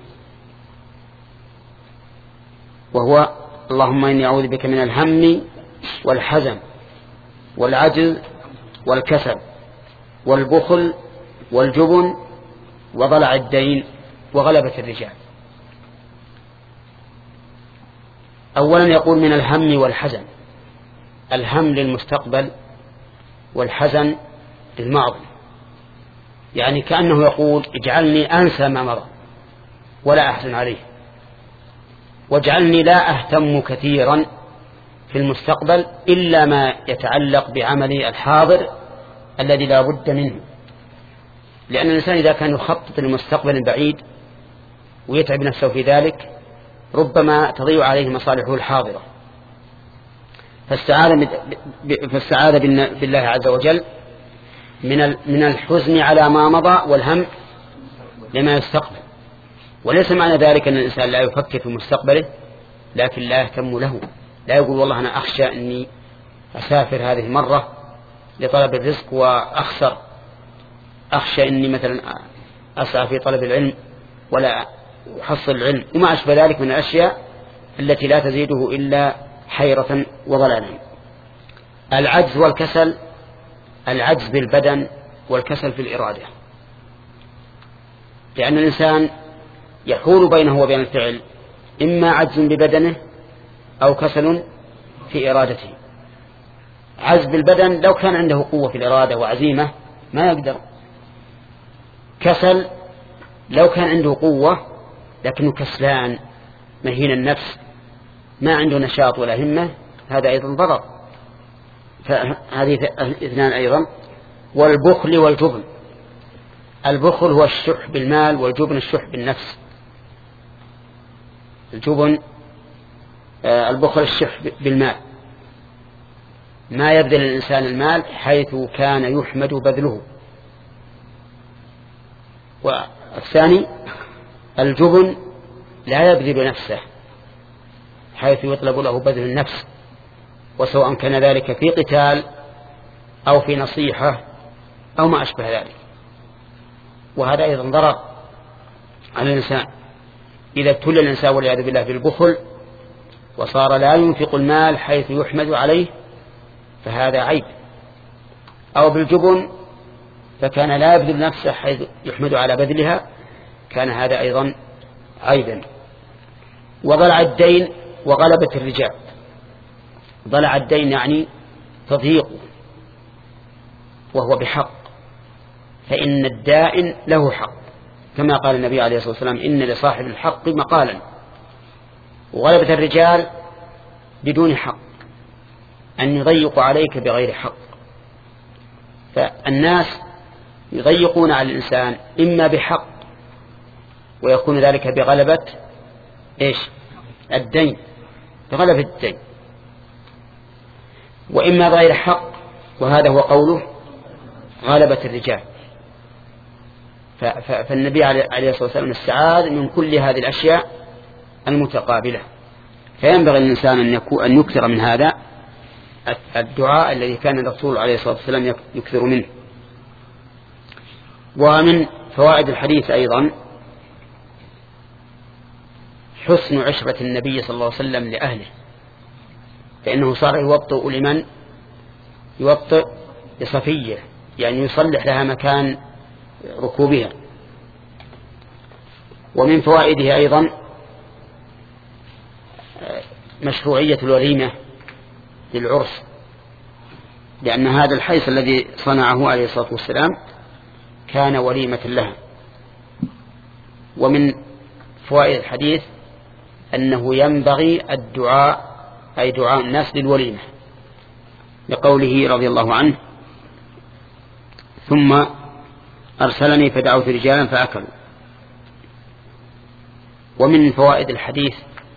وهو اللهم إني أعوذ بك من الهم والحزن والعجز والكسل والبخل والجبن وضلع الدين وغلبة الرجال. أولا يقول من الهم والحزن، الهم للمستقبل والحزن للماضي، يعني كأنه يقول اجعلني أنسى ما مضى ولا أحزن عليه، واجعلني لا أهتم كثيرا في المستقبل إلا ما يتعلق بعملي الحاضر الذي لا بد منه. لأن الإنسان إذا كان يخطط لمستقبل بعيد ويتعب نفسه في ذلك ربما تضيع عليه مصالحه الحاضرة. فاستعاذ بالله عز وجل من الحزن على ما مضى والهم لما يستقبل. وليس معنى ذلك أن الإنسان لا يفكر في مستقبله لكن لا يهتم له، لا يقول والله أنا أخشى أني أسافر هذه المرة لطلب الرزق وأخسر، أخشى أني مثلا أسعى في طلب العلم ولا أحصل العلم، وما أشبه ذلك من الأشياء التي لا تزيده إلا حيرة وضلالا. العجز والكسل، العجز بالبدن والكسل في الإرادة، لأن الإنسان يحول بينه وبين الفعل إما عجز ببدنه أو كسل في إرادته. عجز بالبدن لو كان عنده قوة في الإرادة وعزيمة ما يقدر، كسل لو كان عنده قوة لكنه كسلان مهين النفس ما عنده نشاط ولا همة، هذا أيضا ضرر. فهذه اثنان أيضا. والبخل والجبن، البخل هو الشح بالمال والجبن الشح بالنفس. الجبن البخل الشح بالمال، ما يبذل الإنسان المال حيث كان يحمد بذله. والثاني الجبن لا يبذل نفسه حيث يطلب له بذل النفس، وسواء كان ذلك في قتال أو في نصيحة أو ما أشبه ذلك. وهذا أيضا ضرر على الإنسان إذا ابتلى الإنسان والعياذ بالله بالبخل وصار لا ينفق المال حيث يحمد عليه فهذا عيب، أو بالجبن فكان لا يبذل نفسه حيث يحمد على بذلها، كان هذا أيضا عيبا. وضلع الدين وغلبة الرجال، ضلع الدين يعني تضييق وهو بحق، فإن الدائن له حق كما قال النبي عليه الصلاة والسلام إن لصاحب الحق مقالا. وغلبة الرجال بدون حق، أن يضيق عليك بغير حق. فالناس يضيقون على الإنسان إما بحق ويكون ذلك بغلبة الدين، بغلبة الدين، وإما بغير حق، وهذا هو قوله غلبة الرجال. فالنبي عليه الصلاة والسلام استعاذ من كل هذه الأشياء المتقابلة. فينبغي الإنسان أن يكثر من هذا الدعاء الذي كان الرسول عليه الصلاة والسلام يكثر منه. ومن فوائد الحديث أيضا حسن عشرة النبي صلى الله عليه وسلم لأهله، فإنه صار يوطئ لمن يوطئ لصفية، يعني يصلح لها مكان ركوبها. ومن فوائده أيضا مشروعية الوليمة للعرس، لأن هذا الحيث الذي صنعه عليه الصلاة والسلام كان وليمة لها. ومن فوائد الحديث أنه ينبغي الدعاء، أي دعاء الناس للوليمة، لقوله رضي الله عنه: ثم أرسلني فدعوت رجالا فأكلوا. ومن فوائد الحديث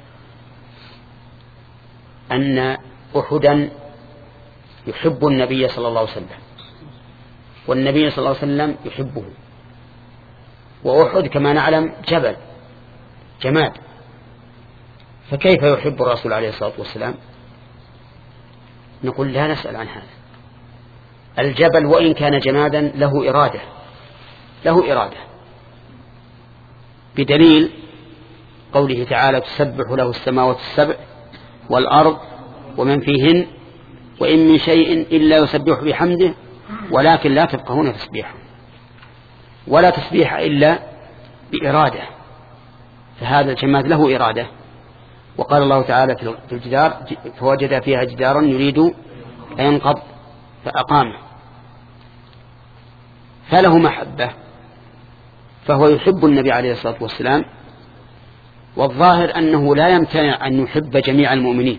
أن أحدا يحب النبي صلى الله عليه وسلم، والنبي صلى الله عليه وسلم يحبه، وأحد كما نعلم جبل جماد، فكيف يحب الرسول عليه الصلاة والسلام؟ نقول لا نسأل عن هذا. الجبل وإن كان جمادا له إرادة بدليل قوله تعالى: تسبح له السماوات السبع والأرض ومن فيهن وإن من شيء إلا يسبح بحمده ولكن لا تفقهون تسبيحه. ولا تسبيح إلا بإرادة، فهذا الجماد له إرادة. وقال الله تعالى في الجدار: فوجد فيها جدارا يريد أن ينقض فأقامه، فله محبة، فهو يحب النبي عليه الصلاة والسلام. والظاهر أنه لا يمتنع أن يحب جميع المؤمنين،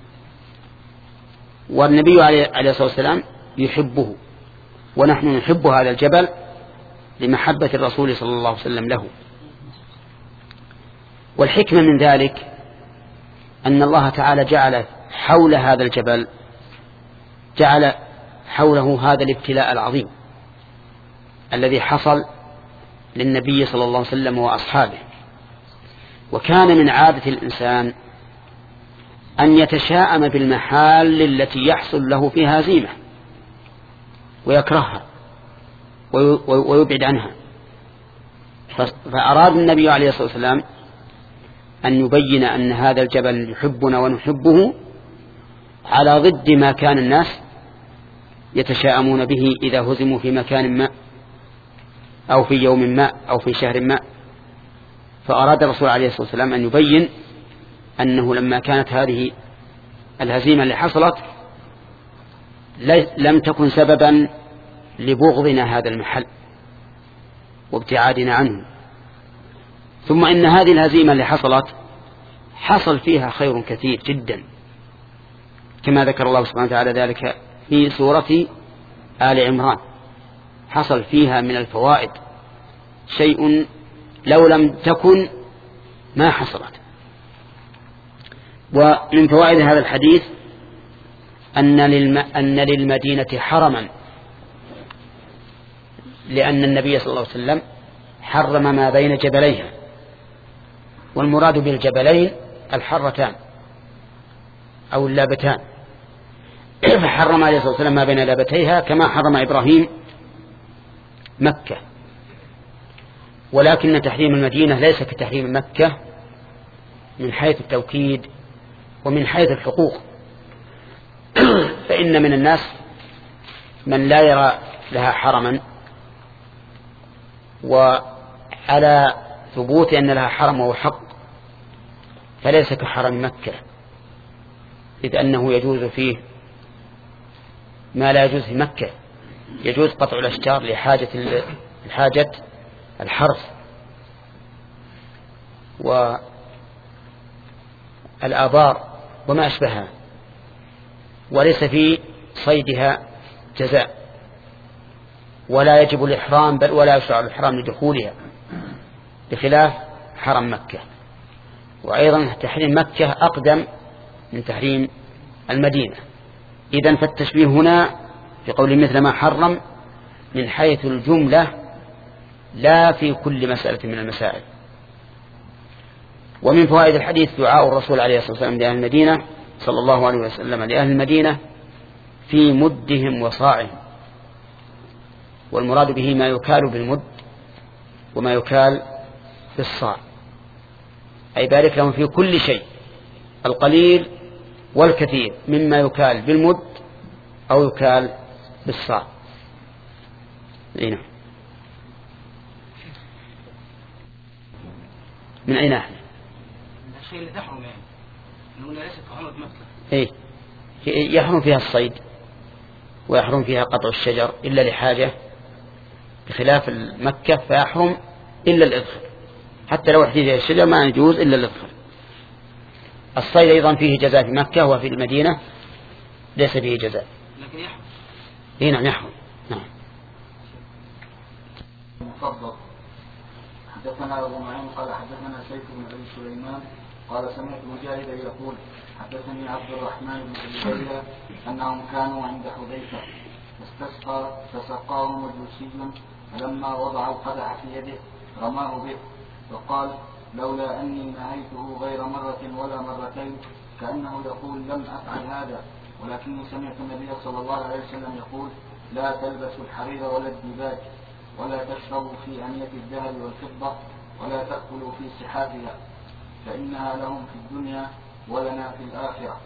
والنبي عليه الصلاة والسلام يحبه، ونحن نحب هذا الجبل لمحبة الرسول صلى الله عليه وسلم له. والحكمة من ذلك أن الله تعالى جعل حول هذا الجبل، جعل حوله هذا الابتلاء العظيم الذي حصل للنبي صلى الله عليه وسلم وأصحابه. وكان من عادة الإنسان أن يتشاءم بالمحال التي يحصل له فيها هزيمة ويكرهها ويبعد عنها، فأراد النبي عليه الصلاة والسلام أن يبين أن هذا الجبل يحبنا ونحبه على ضد ما كان الناس يتشاءمون به إذا هزموا في مكان ما أو في يوم ما أو في شهر ما. فأراد الرسول عليه الصلاة والسلام أن يبين أنه لما كانت هذه الهزيمة اللي حصلت لم تكن سببا لبغضنا هذا المحل وابتعادنا عنه، ثم إن هذه الهزيمة اللي حصل فيها خير كثير جدا، كما ذكر الله سبحانه وتعالى ذلك في سورة آل عمران. حصل فيها من الفوائد شيء لو لم تكن ما حصلت. ومن فوائد هذا الحديث أن للمدينة حرما، لأن النبي صلى الله عليه وسلم حرم ما بين جبليها، والمراد بالجبلين الحرتان أو اللابتان، فحرم عليه الصلاة والسلام ما بين لابتيها كما حرم إبراهيم مكة. ولكن تحريم المدينة ليس كتحريم مكة من حيث التوكيد ومن حيث الحقوق، فإن من الناس من لا يرى لها حرما، وعلى ثبوت أن لها حرم وهو حق فليس كحرم مكة، إذ أنه يجوز فيه ما لا يجوز في مكة. يجوز قطع الأشجار لحاجة الحرث والآبار وما أشبهها، وليس في صيدها جزاء، ولا يجب الإحرام بل ولا يشرع الإحرام لدخولها، بخلاف حرم مكة. وأيضا تحريم مكة أقدم من تحريم المدينة. إذن فالتشبيه هنا في قول مثل ما حرم من حيث الجملة لا في كل مسألة من المسائل. ومن فوائد الحديث دعاء الرسول عليه الصلاة والسلام لأهل المدينة صلى الله عليه وسلم لأهل المدينة في مدهم وصاعهم، والمراد به ما يكال بالمد وما يكال بالصاع، أي بارك لهم في كل شيء، القليل والكثير، مما يكال بالمد أو يكال بالصاع. من أي ناحية؟ الشيء اللي تحرم يعني أنه ليست كحرمة مكة. إيه يحرم فيها الصيد ويحرم فيها قطع الشجر إلا لحاجة، بخلاف مكة فيحرم إلا الإذخر، حتى لو احتاج الشجر ما يجوز إلا الإذخر. الصيد أيضا فيه جزاء في مكة، وفي المدينة ليس فيه جزاء. لكن يحرم. إيه نعم يحرم. نعم. مفضل. حدثنا أبو معين قال حدثنا سيف بن أبي سليمان قال سمعت مجاهدا يقول حدثني عبد الرحمن بن أبي ليلى أنهم كانوا عند حذيفة فسقاهم مجوسي، فلما وضع القدح في يده رماه به، فقال لولا أني نهيته غير مرة ولا مرتين، كأنه يقول لم أفعل هذا، ولكني سمعت النبي صلى الله عليه وسلم يقول لا تلبسوا الحرير ولا الديباج، ولا تشربوا في أنية الذهب والفضة، ولا تأكلوا في سحابها، فإنها لهم في الدنيا ولنا في الآخرة.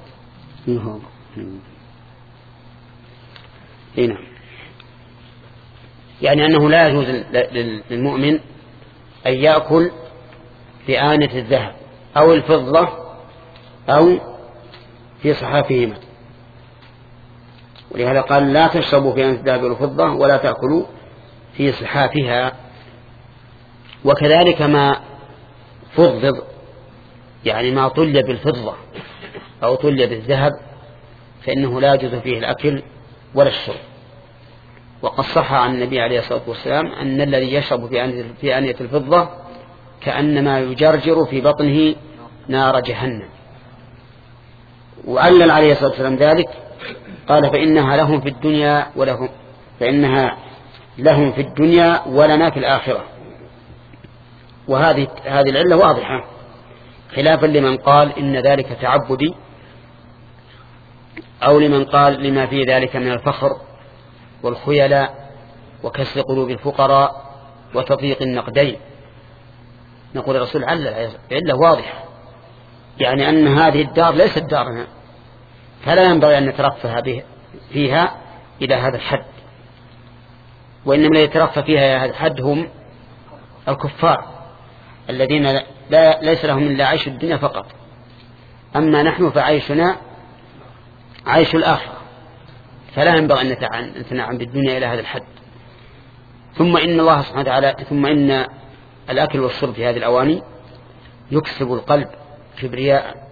هنا يعني أنه لا يجوز للمؤمن أن يأكل في آنية الذهب أو الفضة أو في صحافهما، ولهذا قال لا تشربوا في آنية الذهب والفضة ولا تأكلوا في صحافها. وكذلك ما فضض يعني ما طل بالفضة أو طل بالذهب فإنه لا يجوز فيه الأكل ولا الشرب. وقد صح عن النبي عليه الصلاة والسلام أن الذي يشرب في آنية الفضة كأنما يجرجر في بطنه نار جهنم. وعلل عليه الصلاة والسلام ذلك قال فإنها لهم في الدنيا ولنا في الآخرة. وهذه العلة واضحة، خلافا لمن قال إن ذلك تعبدي، أو لمن قال لما في ذلك من الفخر والخيلاء وكسر قلوب الفقراء وتضييق النقدين. نقول الرسول علة واضحة، يعني أن هذه الدار ليست دارنا، فلا ينبغي أن نترفه فيها إلى هذا الحد، وإنما لا يترفه فيها إلى هذا الحد هم الكفار الذين ليس لهم إلا عيش الدنيا فقط، أما نحن فعيشنا عيش الآخرة، فلا ينبغي أن نتنعم بالدنيا إلى هذا الحد. ثم إن الله سبحانه وتعالى الأكل والشرب في هذه الأواني يكسب القلب كبرياء